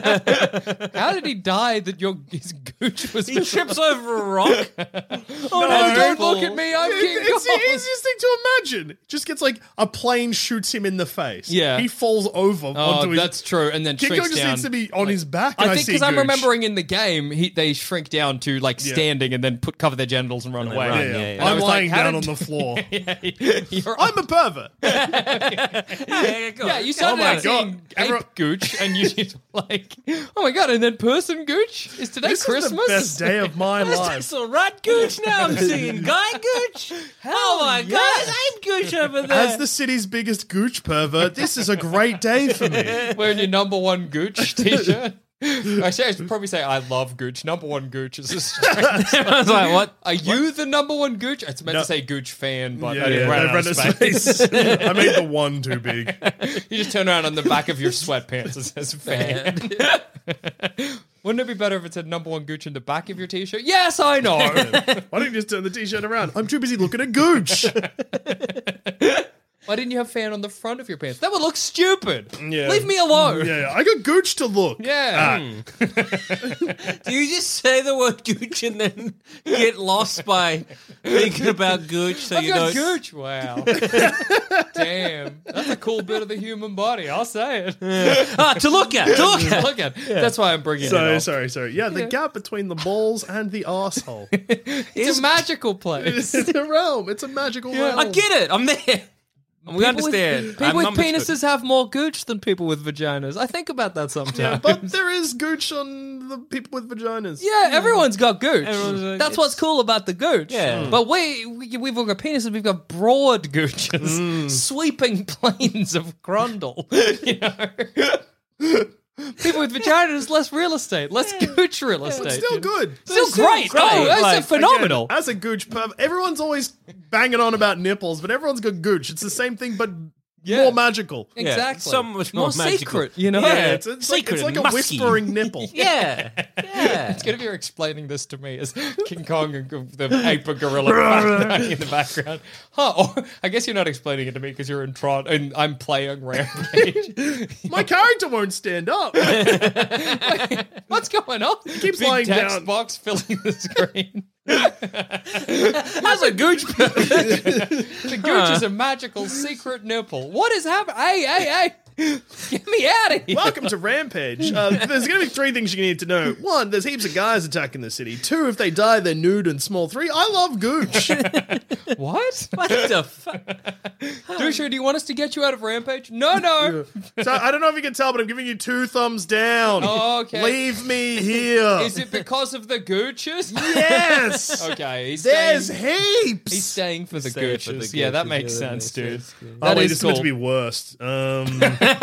Speaker 8: How did he die that your his gooch was...
Speaker 7: He trips over a rock.
Speaker 8: Oh no, don't look at me, I'm King
Speaker 6: It's
Speaker 8: Kong.
Speaker 6: the easiest thing to imagine. Just gets like a plane shoots him in the face.
Speaker 8: Yeah.
Speaker 6: He falls over
Speaker 8: Oh,
Speaker 6: onto his...
Speaker 8: that's true, and then
Speaker 6: King
Speaker 8: shrinks
Speaker 6: Kong just
Speaker 8: down.
Speaker 6: needs to be on his back. And
Speaker 8: I
Speaker 6: I,
Speaker 8: think
Speaker 6: see
Speaker 8: because I'm
Speaker 6: Gooch.
Speaker 8: remembering in the game, he, they shrink down to like
Speaker 6: Yeah.
Speaker 8: standing and then put cover their genitals and run
Speaker 7: they
Speaker 8: away.
Speaker 7: run,
Speaker 6: Yeah,
Speaker 7: yeah,
Speaker 6: yeah.
Speaker 7: yeah.
Speaker 8: And I
Speaker 6: I'm
Speaker 8: was like,
Speaker 6: lying
Speaker 8: how
Speaker 6: down
Speaker 8: did-
Speaker 6: on the floor.
Speaker 8: Yeah, you're-
Speaker 6: I'm a pervert.
Speaker 8: yeah, you started
Speaker 6: Oh my
Speaker 8: out seeing
Speaker 6: God.
Speaker 8: ape
Speaker 6: Everyone-
Speaker 8: gooch, and you did like, oh my god, and then person gooch. Is today
Speaker 6: This
Speaker 8: Christmas?
Speaker 6: is the best day of my life.
Speaker 7: That's a rat gooch now. I'm seeing guy gooch. Oh my god, ape gooch over there.
Speaker 6: As the city's biggest gooch pervert, this is a great day for me.
Speaker 8: Wearing your number one gooch t-shirt. Actually, I should probably say I love gooch. Number one gooch is a strange.
Speaker 7: I was like, what?
Speaker 8: Are you the number one gooch? It's meant
Speaker 6: No.
Speaker 8: to say gooch fan, but
Speaker 6: Yeah,
Speaker 8: I
Speaker 6: yeah,
Speaker 8: ran
Speaker 6: I
Speaker 8: out
Speaker 6: ran
Speaker 8: of
Speaker 6: a
Speaker 8: space.
Speaker 6: space. I made the one too big.
Speaker 8: You just turn around on the back of your sweatpants it says fan. Wouldn't it be better if it said number one gooch in the back of your t-shirt? Yes, I know.
Speaker 6: Why don't you just turn the t-shirt around? I'm too busy looking at gooch.
Speaker 8: Why didn't you have fan on the front of your pants? That would look stupid.
Speaker 6: Yeah.
Speaker 8: Leave me alone.
Speaker 6: Yeah, yeah, I got gooch to look.
Speaker 8: Yeah.
Speaker 7: Do you just say the word gooch and then get lost by thinking about gooch so
Speaker 8: I've
Speaker 7: you
Speaker 8: got
Speaker 7: don't...
Speaker 8: gooch. Wow. Damn. That's a cool bit of the human body. I'll say it.
Speaker 7: Ah, to look at, to look at.
Speaker 8: Look at. That's why I'm bringing it
Speaker 6: Sorry,
Speaker 8: up.
Speaker 6: sorry, sorry. Yeah, the gap between the balls and the asshole.
Speaker 8: It's a magical place.
Speaker 6: It's a realm. It's a magical realm.
Speaker 7: I get it. I'm there. We understand.
Speaker 8: With, people
Speaker 7: I'm
Speaker 8: with
Speaker 7: number two.
Speaker 8: penises have more gooch than people with vaginas. I think about that sometimes.
Speaker 6: Yeah, but there is gooch on the people with vaginas.
Speaker 8: Yeah, everyone's got gooch.
Speaker 7: Everyone's, uh,
Speaker 8: That's what's cool about the gooch.
Speaker 7: Yeah.
Speaker 8: But we, we we've all got penises. We've got broad gooches,
Speaker 6: Mm.
Speaker 8: sweeping plains of grundle. You know. People with vaginas, less real estate, less gooch real estate.
Speaker 6: But still good.
Speaker 8: Still
Speaker 7: Still
Speaker 8: great.
Speaker 7: great.
Speaker 8: Oh, that's
Speaker 7: Like,
Speaker 8: phenomenal.
Speaker 6: Again, as a gooch perv, everyone's always banging on about nipples, but everyone's got gooch. It's the same thing, but
Speaker 8: Yeah.
Speaker 6: more magical.
Speaker 7: Yeah,
Speaker 8: Exactly.
Speaker 7: so much more magical.
Speaker 8: secret, you know?
Speaker 6: Yeah, it's, it's like,
Speaker 7: Secret
Speaker 6: it's like
Speaker 7: and
Speaker 6: a
Speaker 7: musky.
Speaker 6: whispering nipple.
Speaker 7: Yeah. Yeah.
Speaker 8: It's good if you're explaining this to me as King Kong and the ape and gorilla in the background. Huh? Or, I guess you're not explaining it to me because you're in Tron and I'm playing Rampage.
Speaker 6: My character won't stand up.
Speaker 8: What's going on? He
Speaker 6: keeps
Speaker 8: Big
Speaker 6: lying
Speaker 8: text
Speaker 6: down.
Speaker 8: box filling the screen.
Speaker 7: That's a gooch.
Speaker 8: The gooch is a magical secret nipple. What is happening? Hey, hey, hey! Get me out of here!
Speaker 6: Welcome to Rampage. Uh, there's going to be three things you need to know. One, there's heaps of guys attacking the city. Two, if they die, they're nude and small. Three, I love gooch.
Speaker 8: What?
Speaker 7: What the fuck?
Speaker 8: Dusha, do you want us to get you out of Rampage? No, no.
Speaker 6: So I don't know if you can tell, but I'm giving you two thumbs down.
Speaker 8: Oh, okay.
Speaker 6: Leave me here.
Speaker 8: Is it because of the gooches?
Speaker 6: Yes.
Speaker 8: Okay, he's
Speaker 6: There's
Speaker 8: staying,
Speaker 6: heaps.
Speaker 8: he's staying for the
Speaker 7: Staying for
Speaker 8: gooches.
Speaker 7: the
Speaker 8: Yeah, that
Speaker 7: gooches.
Speaker 8: makes
Speaker 7: Yeah, that
Speaker 8: sense,
Speaker 7: makes
Speaker 8: dude.
Speaker 6: Oh,
Speaker 8: That
Speaker 6: wait,
Speaker 8: is
Speaker 6: this is meant to
Speaker 8: cool.
Speaker 6: be worst. Um,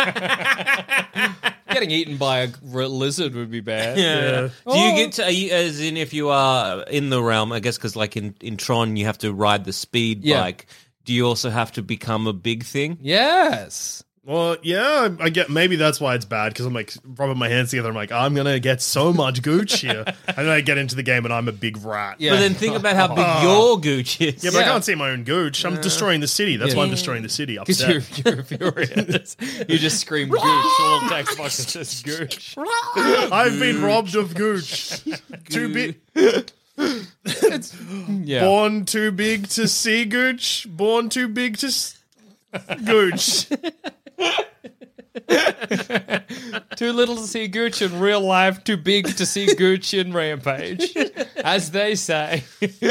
Speaker 8: Getting eaten by a r- lizard would be bad.
Speaker 7: Yeah. Do
Speaker 8: Oh.
Speaker 7: you get to, are you, as in if you are in the realm, I guess, because like in, in Tron, you have to ride the speed
Speaker 8: Yeah.
Speaker 7: bike. Do you also have to become a big thing?
Speaker 8: Yes.
Speaker 6: well, yeah, I get. Maybe that's why it's bad because I'm like rubbing my hands together. I'm like, I'm gonna get so much gooch here, and then I get into the game and I'm a big rat.
Speaker 8: Yeah.
Speaker 7: But then think about how big your gooch is.
Speaker 6: Yeah, but I
Speaker 8: Yeah.
Speaker 6: can't see my own gooch. I'm destroying the city. That's why I'm destroying the city.
Speaker 8: Because
Speaker 6: Upset.
Speaker 8: you're, you're furious. You just scream gooch. All text box that says gooch.
Speaker 6: I've been robbed of gooch. Too big.
Speaker 8: it's yeah.
Speaker 6: Born too big to see gooch. Born too big to s- gooch.
Speaker 8: Too little to see Gooch in real life, too big to see Gooch in Rampage, as they say.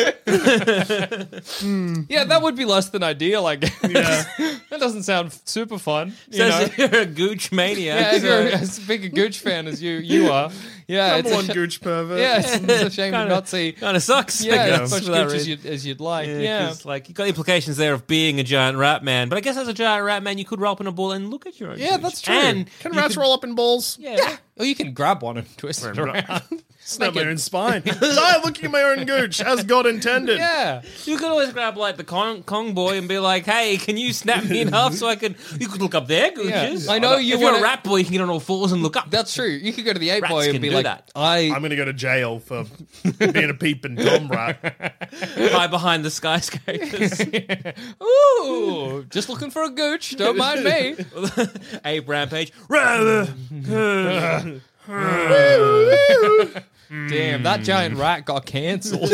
Speaker 8: mm. Yeah, that would be less than ideal, I guess. Yeah. That doesn't sound super fun. You
Speaker 7: Says
Speaker 8: know?
Speaker 7: that you're a Gooch maniac.
Speaker 8: Yeah, if you're as big a Gooch fan as you you are. Yeah,
Speaker 6: Number
Speaker 8: it's
Speaker 6: one
Speaker 8: a sh-
Speaker 6: gooch pervert.
Speaker 8: Yeah, it's, it's a shame to
Speaker 7: Kinda-
Speaker 8: not see.
Speaker 7: Kind of sucks. I
Speaker 8: Yeah,
Speaker 7: guess,
Speaker 8: as much
Speaker 7: for that
Speaker 8: Gooch as
Speaker 7: reason.
Speaker 8: you'd, as you'd like.
Speaker 7: Yeah,
Speaker 8: Yeah.
Speaker 7: 'cause, like, you got implications there of being a giant rat man, but I guess as a giant rat man, you could roll up in a ball and look at your own.
Speaker 8: Yeah,
Speaker 7: gooch.
Speaker 8: that's true.
Speaker 7: And
Speaker 6: Can
Speaker 7: you
Speaker 6: rats
Speaker 7: could-
Speaker 6: roll up in balls?
Speaker 7: Yeah.
Speaker 8: Or you can grab one and twist it around.
Speaker 6: Snap my own spine. Die looking at my own gooch, as God intended.
Speaker 8: Yeah.
Speaker 7: You could always grab like the Kong, Kong boy and be like, "Hey, can you snap me in half so I can?" You could look up there, gooches.
Speaker 8: Yeah. I know you
Speaker 7: If you're
Speaker 8: wanna-
Speaker 7: a rat boy, you can get on all fours and look up.
Speaker 8: That's true. You could go to the ape
Speaker 7: Rats
Speaker 8: boy and
Speaker 7: can
Speaker 8: be
Speaker 7: do
Speaker 8: like,
Speaker 7: that.
Speaker 8: I.
Speaker 6: I'm going to go to jail for being a peeping Tom rat.
Speaker 7: Hide behind the skyscrapers.
Speaker 8: Ooh, just looking for a gooch. Don't mind me.
Speaker 7: Ape rampage.
Speaker 8: Damn, that giant rat got cancelled.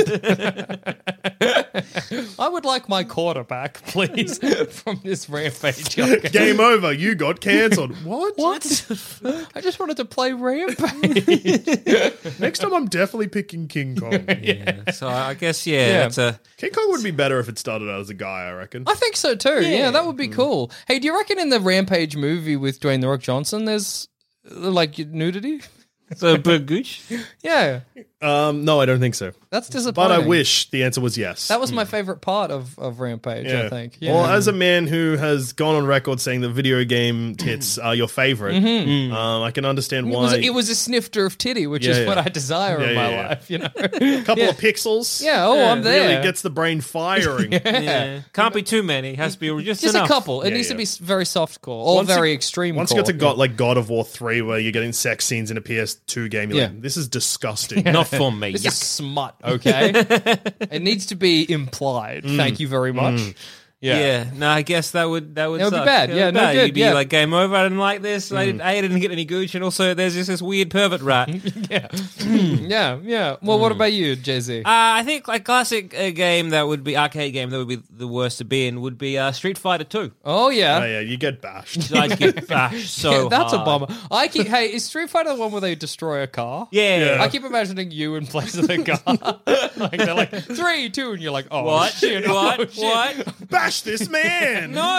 Speaker 8: I would like my quarterback, please, from this rampage.
Speaker 6: Game over. You got cancelled. What?
Speaker 8: What? I just wanted to play Rampage.
Speaker 6: Next time I'm definitely picking King Kong.
Speaker 7: Yeah, so I guess yeah,
Speaker 8: Yeah.
Speaker 7: that's a
Speaker 6: King Kong would be better if it started out as a guy, I reckon.
Speaker 8: I think so too. Yeah, that would be cool. Hey, do you reckon in the Rampage movie with Dwayne The Rock Johnson, there's uh, like nudity?
Speaker 7: so big gooch.
Speaker 8: Yeah,
Speaker 6: Um, no, I don't think so.
Speaker 8: that's disappointing.
Speaker 6: But I wish the answer was yes.
Speaker 8: That was my favorite part of, of Rampage, I think. Yeah.
Speaker 6: Well, as a man who has gone on record saying that video game tits are your favorite, um, I can understand
Speaker 8: it
Speaker 6: why.
Speaker 8: was, it was a snifter of titty, which
Speaker 6: Yeah,
Speaker 8: is
Speaker 6: yeah.
Speaker 8: what I desire
Speaker 6: Yeah,
Speaker 8: in my
Speaker 6: yeah, yeah.
Speaker 8: life, you know?
Speaker 6: a couple
Speaker 8: Yeah.
Speaker 6: of pixels.
Speaker 8: Yeah, oh, I'm there.
Speaker 6: Really gets the brain firing.
Speaker 7: Yeah. Can't be too many. Has to be just,
Speaker 8: Just
Speaker 7: enough.
Speaker 8: a couple. It
Speaker 6: Yeah,
Speaker 8: needs
Speaker 6: yeah.
Speaker 8: to be s- very soft core or
Speaker 6: Once you-
Speaker 8: very extreme
Speaker 6: Once you
Speaker 8: core.
Speaker 6: get to God, like God of War three, where you're getting sex scenes in a P S two game, you're
Speaker 8: Yeah.
Speaker 6: like, this is disgusting.
Speaker 7: Not for me.
Speaker 8: This
Speaker 7: Yuck.
Speaker 8: is smut, okay? It needs to be implied. Thank you very much. Yeah.
Speaker 7: Yeah. no, I guess that would that would,
Speaker 8: That would be
Speaker 7: suck.
Speaker 8: bad.
Speaker 7: That
Speaker 8: Yeah,
Speaker 7: would
Speaker 8: no
Speaker 7: be bad.
Speaker 8: good,
Speaker 7: You'd be
Speaker 8: yeah.
Speaker 7: like, game over. I didn't like this. I, didn't, I didn't get any gooch, and also there's just this weird pervert rat. uh,
Speaker 8: Yeah, yeah. Well, what about you, Jay-Z?
Speaker 7: I think like classic uh, game that would be arcade game that would be the worst to be in would be uh, Street Fighter Two.
Speaker 8: oh, yeah.
Speaker 6: Oh, yeah, you get bashed.
Speaker 7: I'd get bashed so
Speaker 8: That's a
Speaker 7: hard.
Speaker 8: bummer. I keep. Hey, is Street Fighter the one where they destroy a car?
Speaker 7: Yeah.
Speaker 8: I keep imagining you in place of the car. Like they're like three, two, and you're like, oh
Speaker 7: What?
Speaker 8: shit,
Speaker 7: What?
Speaker 8: oh, shit.
Speaker 7: What?
Speaker 6: Bash this man!
Speaker 7: No.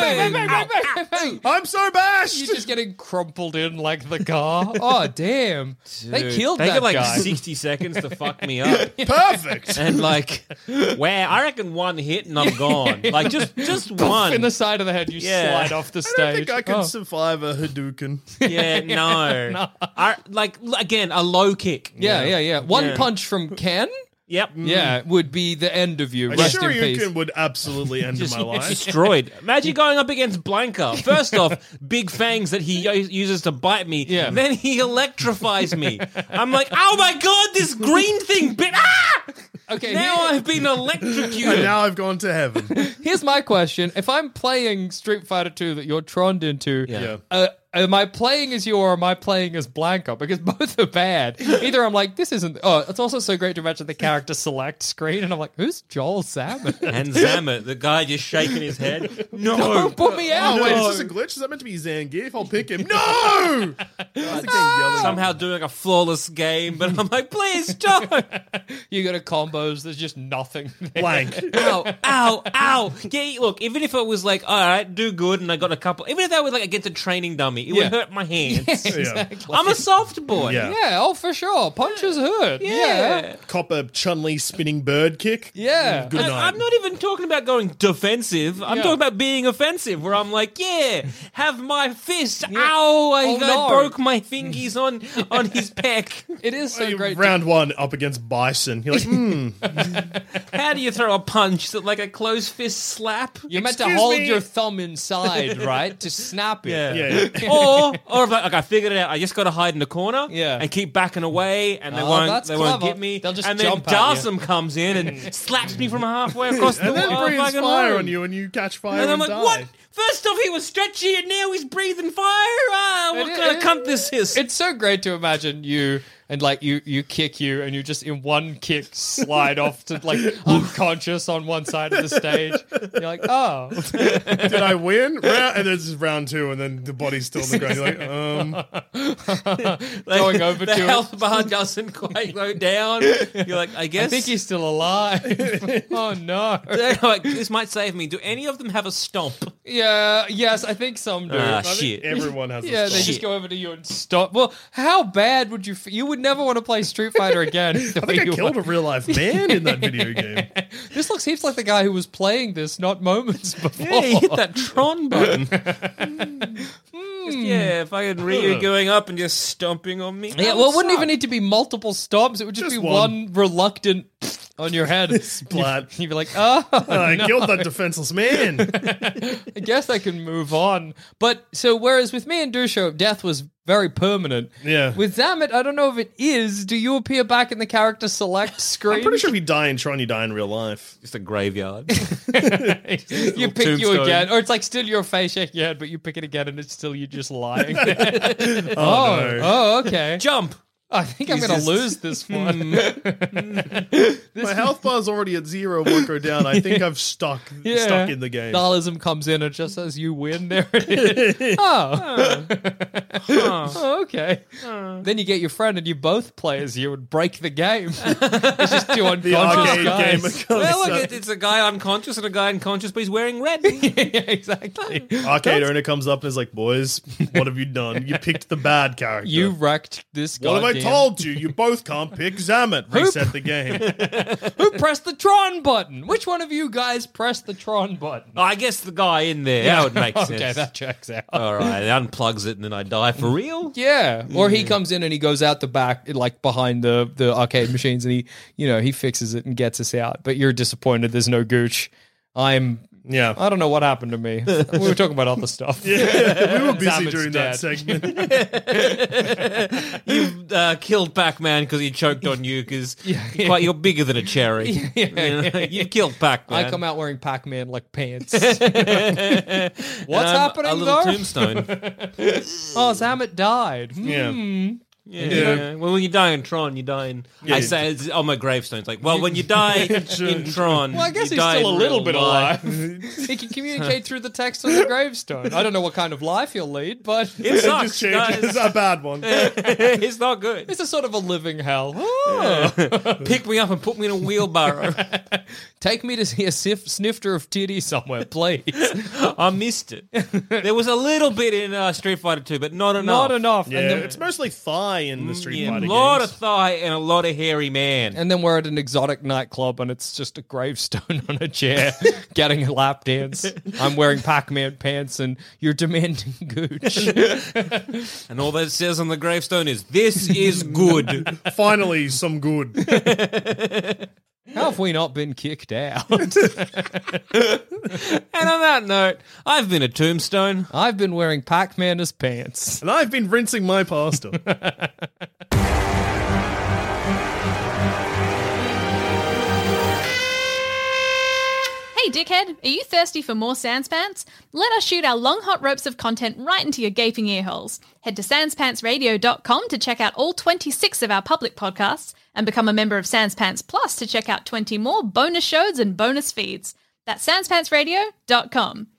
Speaker 6: I'm so bashed!
Speaker 8: You're just getting crumpled in like the car. Oh damn! They
Speaker 7: Dude,
Speaker 8: killed
Speaker 7: they
Speaker 8: that
Speaker 7: get like
Speaker 8: guy.
Speaker 7: sixty seconds to fuck me up.
Speaker 6: Perfect!
Speaker 7: And like, where I reckon one hit and I'm gone. Like just just one.
Speaker 8: in the side of the head, you
Speaker 7: Yeah.
Speaker 8: slide off the
Speaker 6: I
Speaker 8: stage.
Speaker 6: don't think I can
Speaker 8: Oh.
Speaker 6: survive a Hadouken.
Speaker 7: Yeah, no. I, like again, a low kick.
Speaker 8: Yeah, yeah, yeah. One
Speaker 7: Yeah.
Speaker 8: punch from Ken,
Speaker 7: Yep.
Speaker 8: yeah, would be the end of you.
Speaker 6: A
Speaker 8: Rest in peace.
Speaker 6: Shoryuken would absolutely end my life.
Speaker 7: Destroyed. Imagine going up against Blanca. First off, big fangs that he u- uses to bite me.
Speaker 8: Yeah.
Speaker 7: Then he electrifies me. I'm like, oh my god, this green thing bit. Ah!
Speaker 8: Okay,
Speaker 7: Now
Speaker 8: here-
Speaker 7: I've been
Speaker 6: And
Speaker 7: electrocuted.
Speaker 6: now I've gone to heaven.
Speaker 8: Here's my question: if I'm playing Street Fighter two that you're troned into,
Speaker 6: Yeah.
Speaker 8: uh, am I playing as you or am I playing as Blanca? Because both are bad. Either I'm like, this isn't. Oh, it's also so great to imagine the character select screen, and I'm like, who's Joel Salmon?
Speaker 7: And Zamet, the guy just shaking his head. No.
Speaker 8: Don't put me out.
Speaker 6: Oh, wait, is this a glitch? Is that meant to be Zangief? I'll pick him. No! That's the game yelling.
Speaker 7: Somehow doing a flawless game, but I'm like, please don't.
Speaker 8: You go to combos. There's just nothing. there.
Speaker 6: Blank.
Speaker 7: Ow, ow, ow. Yeah, look, even if it was like, all right, do good, and I got a couple, even if that was like against a training dummy, it
Speaker 8: Yeah.
Speaker 7: would hurt my hands.
Speaker 8: Exactly.
Speaker 7: I'm a soft boy.
Speaker 6: Yeah.
Speaker 8: Yeah, oh for sure. Punches hurt. Yeah.
Speaker 7: Yeah.
Speaker 6: Cop a Chun-Li spinning bird kick.
Speaker 8: Yeah.
Speaker 6: Good
Speaker 7: And
Speaker 6: night.
Speaker 7: I'm not even talking about going defensive. I'm
Speaker 8: Yeah.
Speaker 7: talking about being offensive, where I'm like, yeah, have my fist. Ow, I,
Speaker 8: Oh,
Speaker 7: I
Speaker 8: no.
Speaker 7: broke my fingies on on his pec.
Speaker 8: It is so
Speaker 6: You-
Speaker 8: great.
Speaker 6: Round one up against Bison. You're like, hmm.
Speaker 7: How do you throw a punch that like a closed fist slap?
Speaker 8: You're meant to
Speaker 6: Excuse
Speaker 8: hold
Speaker 6: me?
Speaker 8: your thumb inside, right, to snap it.
Speaker 7: Yeah.
Speaker 6: Yeah.
Speaker 7: or or if like, like I figured it out, I just got to hide in the corner,
Speaker 8: Yeah.
Speaker 7: and keep backing away, and they
Speaker 8: Oh,
Speaker 7: won't
Speaker 8: that's
Speaker 7: they won't
Speaker 8: clever.
Speaker 7: get me.
Speaker 8: They'll just
Speaker 7: and then
Speaker 8: jump at you.
Speaker 7: Darsum comes in and slaps me from halfway across the
Speaker 6: And then
Speaker 7: wall.
Speaker 6: breathes
Speaker 7: fucking
Speaker 6: fire
Speaker 7: room.
Speaker 6: on you and you catch fire
Speaker 7: And
Speaker 6: and,
Speaker 7: I'm like,
Speaker 6: die.
Speaker 7: what? First off, he was stretchy, and now he's breathing fire. Ah, what
Speaker 8: It-
Speaker 7: kind of
Speaker 8: it-
Speaker 7: cunt this is?
Speaker 8: It's so great to imagine you and like you you kick you, and you just in one kick slide off to like unconscious on one side of the stage. You're like, oh,
Speaker 6: Did I win? Round, and then this is round two, and then the body's still on the ground. You're like, um,
Speaker 8: going over
Speaker 7: the
Speaker 8: to
Speaker 7: health
Speaker 8: it.
Speaker 7: bar doesn't quite go down. You're like, I guess.
Speaker 8: I think he's still alive. Oh no.
Speaker 7: Like, this might save me. Do any of them have a stomp?
Speaker 8: Yeah. Yes, I think some do.
Speaker 7: Ah,
Speaker 8: I think-
Speaker 7: shit.
Speaker 6: everyone has.
Speaker 8: Yeah,
Speaker 6: a
Speaker 8: they
Speaker 6: stop.
Speaker 8: just go over to you and stop. Well, how bad would you? F- you would never want to play Street Fighter again.
Speaker 6: I think I killed a real life man in that video game.
Speaker 8: This looks heaps like the guy who was playing this not moments before.
Speaker 7: Yeah, you hit that Tron button. Just, yeah, fucking Ryu going up and just stomping on me.
Speaker 8: Yeah, well, it wouldn't even need to be multiple stomps. It would just,
Speaker 6: Just
Speaker 8: be
Speaker 6: one.
Speaker 8: one, reluctant on your head.
Speaker 6: Splat.
Speaker 8: You'd be like, oh,
Speaker 6: I
Speaker 8: no.
Speaker 6: killed that defenseless man.
Speaker 8: I guess I can move on. But so, whereas with me and Dusho, death was very permanent.
Speaker 6: Yeah.
Speaker 8: With Zamet, I don't know if it is. Do you appear back in the character select screen?
Speaker 6: I'm pretty sure if you die in Tron, you die in real life.
Speaker 7: Just a graveyard.
Speaker 8: You pick you
Speaker 7: tombstone.
Speaker 8: again, or it's like still your face shaking your head, but you pick it again, and it's still you just lying.
Speaker 6: Oh,
Speaker 8: oh,
Speaker 6: no.
Speaker 8: oh, okay.
Speaker 7: Jump.
Speaker 8: I think I'm
Speaker 7: He's
Speaker 8: going to
Speaker 7: just-
Speaker 8: lose this one.
Speaker 6: My health bar's already at zero, won't go down. I think I've stuck
Speaker 8: Yeah.
Speaker 6: stuck in the game.
Speaker 8: Nihilism comes in and just says you win. There it is. Oh. Oh, okay. Then you get your friend and you both play as you and break the game. It's just two unconscious
Speaker 6: The arcade
Speaker 8: guys.
Speaker 6: game. comes
Speaker 7: Well, look,
Speaker 6: up.
Speaker 7: it, it's a guy unconscious and a guy unconscious, but he's wearing red.
Speaker 8: Yeah, exactly.
Speaker 6: Arcade owner comes up and is like, "Boys, what have you done? You picked the bad character.
Speaker 8: You wrecked this guy.
Speaker 6: What have I told you? You both can't pick Zamet. Reset the game."
Speaker 8: Who pressed the Tron button? Which one of you guys pressed the Tron button?
Speaker 7: Oh, I guess the guy in there. That would make sense.
Speaker 8: Okay, that checks out.
Speaker 7: All right, it unplugs it and then I die for real?
Speaker 8: Yeah, or he comes in and he goes out the back, like behind the, the arcade machines, and he, you know, he fixes it and gets us out. But you're disappointed there's no Gooch. I'm,
Speaker 6: Yeah.
Speaker 8: I don't know what happened to me. We were talking about other stuff.
Speaker 6: Yeah, we were busy
Speaker 8: Zamet's
Speaker 6: during
Speaker 8: dead.
Speaker 6: that segment.
Speaker 7: You've uh, killed Pac-Man because he choked on you because quite you're bigger than a cherry. You know, You've killed Pac-Man.
Speaker 8: I come out wearing Pac-Man like pants.
Speaker 7: What's
Speaker 8: What's happening,
Speaker 7: A little
Speaker 8: though?
Speaker 7: tombstone.
Speaker 8: Oh, Zamet died. Hmm.
Speaker 6: Yeah.
Speaker 7: Yeah.
Speaker 6: Yeah.
Speaker 7: Well, when you die in Tron, you die in.
Speaker 6: Yeah.
Speaker 7: I say it's on my gravestone. It's like, well, when you die in Tron,
Speaker 8: Well, I guess
Speaker 7: you
Speaker 8: he's
Speaker 7: die
Speaker 8: still a
Speaker 7: in
Speaker 8: little
Speaker 7: real
Speaker 8: bit
Speaker 7: life.
Speaker 8: alive. He can communicate through the text on the gravestone. I don't know what kind of life he'll lead, but
Speaker 7: It
Speaker 6: It
Speaker 7: sucks,
Speaker 6: just changes. It's
Speaker 7: guys.
Speaker 6: a bad one.
Speaker 7: It's not good.
Speaker 8: it's a sort of a living hell. Oh.
Speaker 7: Pick me up and put me in a wheelbarrow.
Speaker 8: Take me to see a sif- snifter of titty somewhere, please.
Speaker 7: I missed it. There was a little bit in uh, Street Fighter two, but not enough.
Speaker 8: Not enough.
Speaker 6: Yeah,
Speaker 8: And, then,
Speaker 6: it's mostly thigh in the Street
Speaker 7: Yeah, a
Speaker 6: Fighter
Speaker 7: lot
Speaker 6: games.
Speaker 7: of thigh and a lot of hairy man.
Speaker 8: and then we're at an exotic nightclub and it's just a gravestone on a chair getting a lap dance. I'm wearing Pac-Man pants and you're demanding gooch.
Speaker 7: And all that it says on the gravestone is, "This is good."
Speaker 6: Finally, some good.
Speaker 8: How have we not been kicked out?
Speaker 7: And on that note, I've been a tombstone.
Speaker 8: I've been wearing Pac-Man as pants.
Speaker 6: And I've been rinsing my pasta.
Speaker 11: Hey dickhead, are you thirsty for more Sanspants? Let us shoot our long hot ropes of content right into your gaping ear holes. Head to sanspants radio dot com to check out all twenty-six of our public podcasts and become a member of Sanspants Plus to check out twenty more bonus shows and bonus feeds. That's sanspants radio dot com.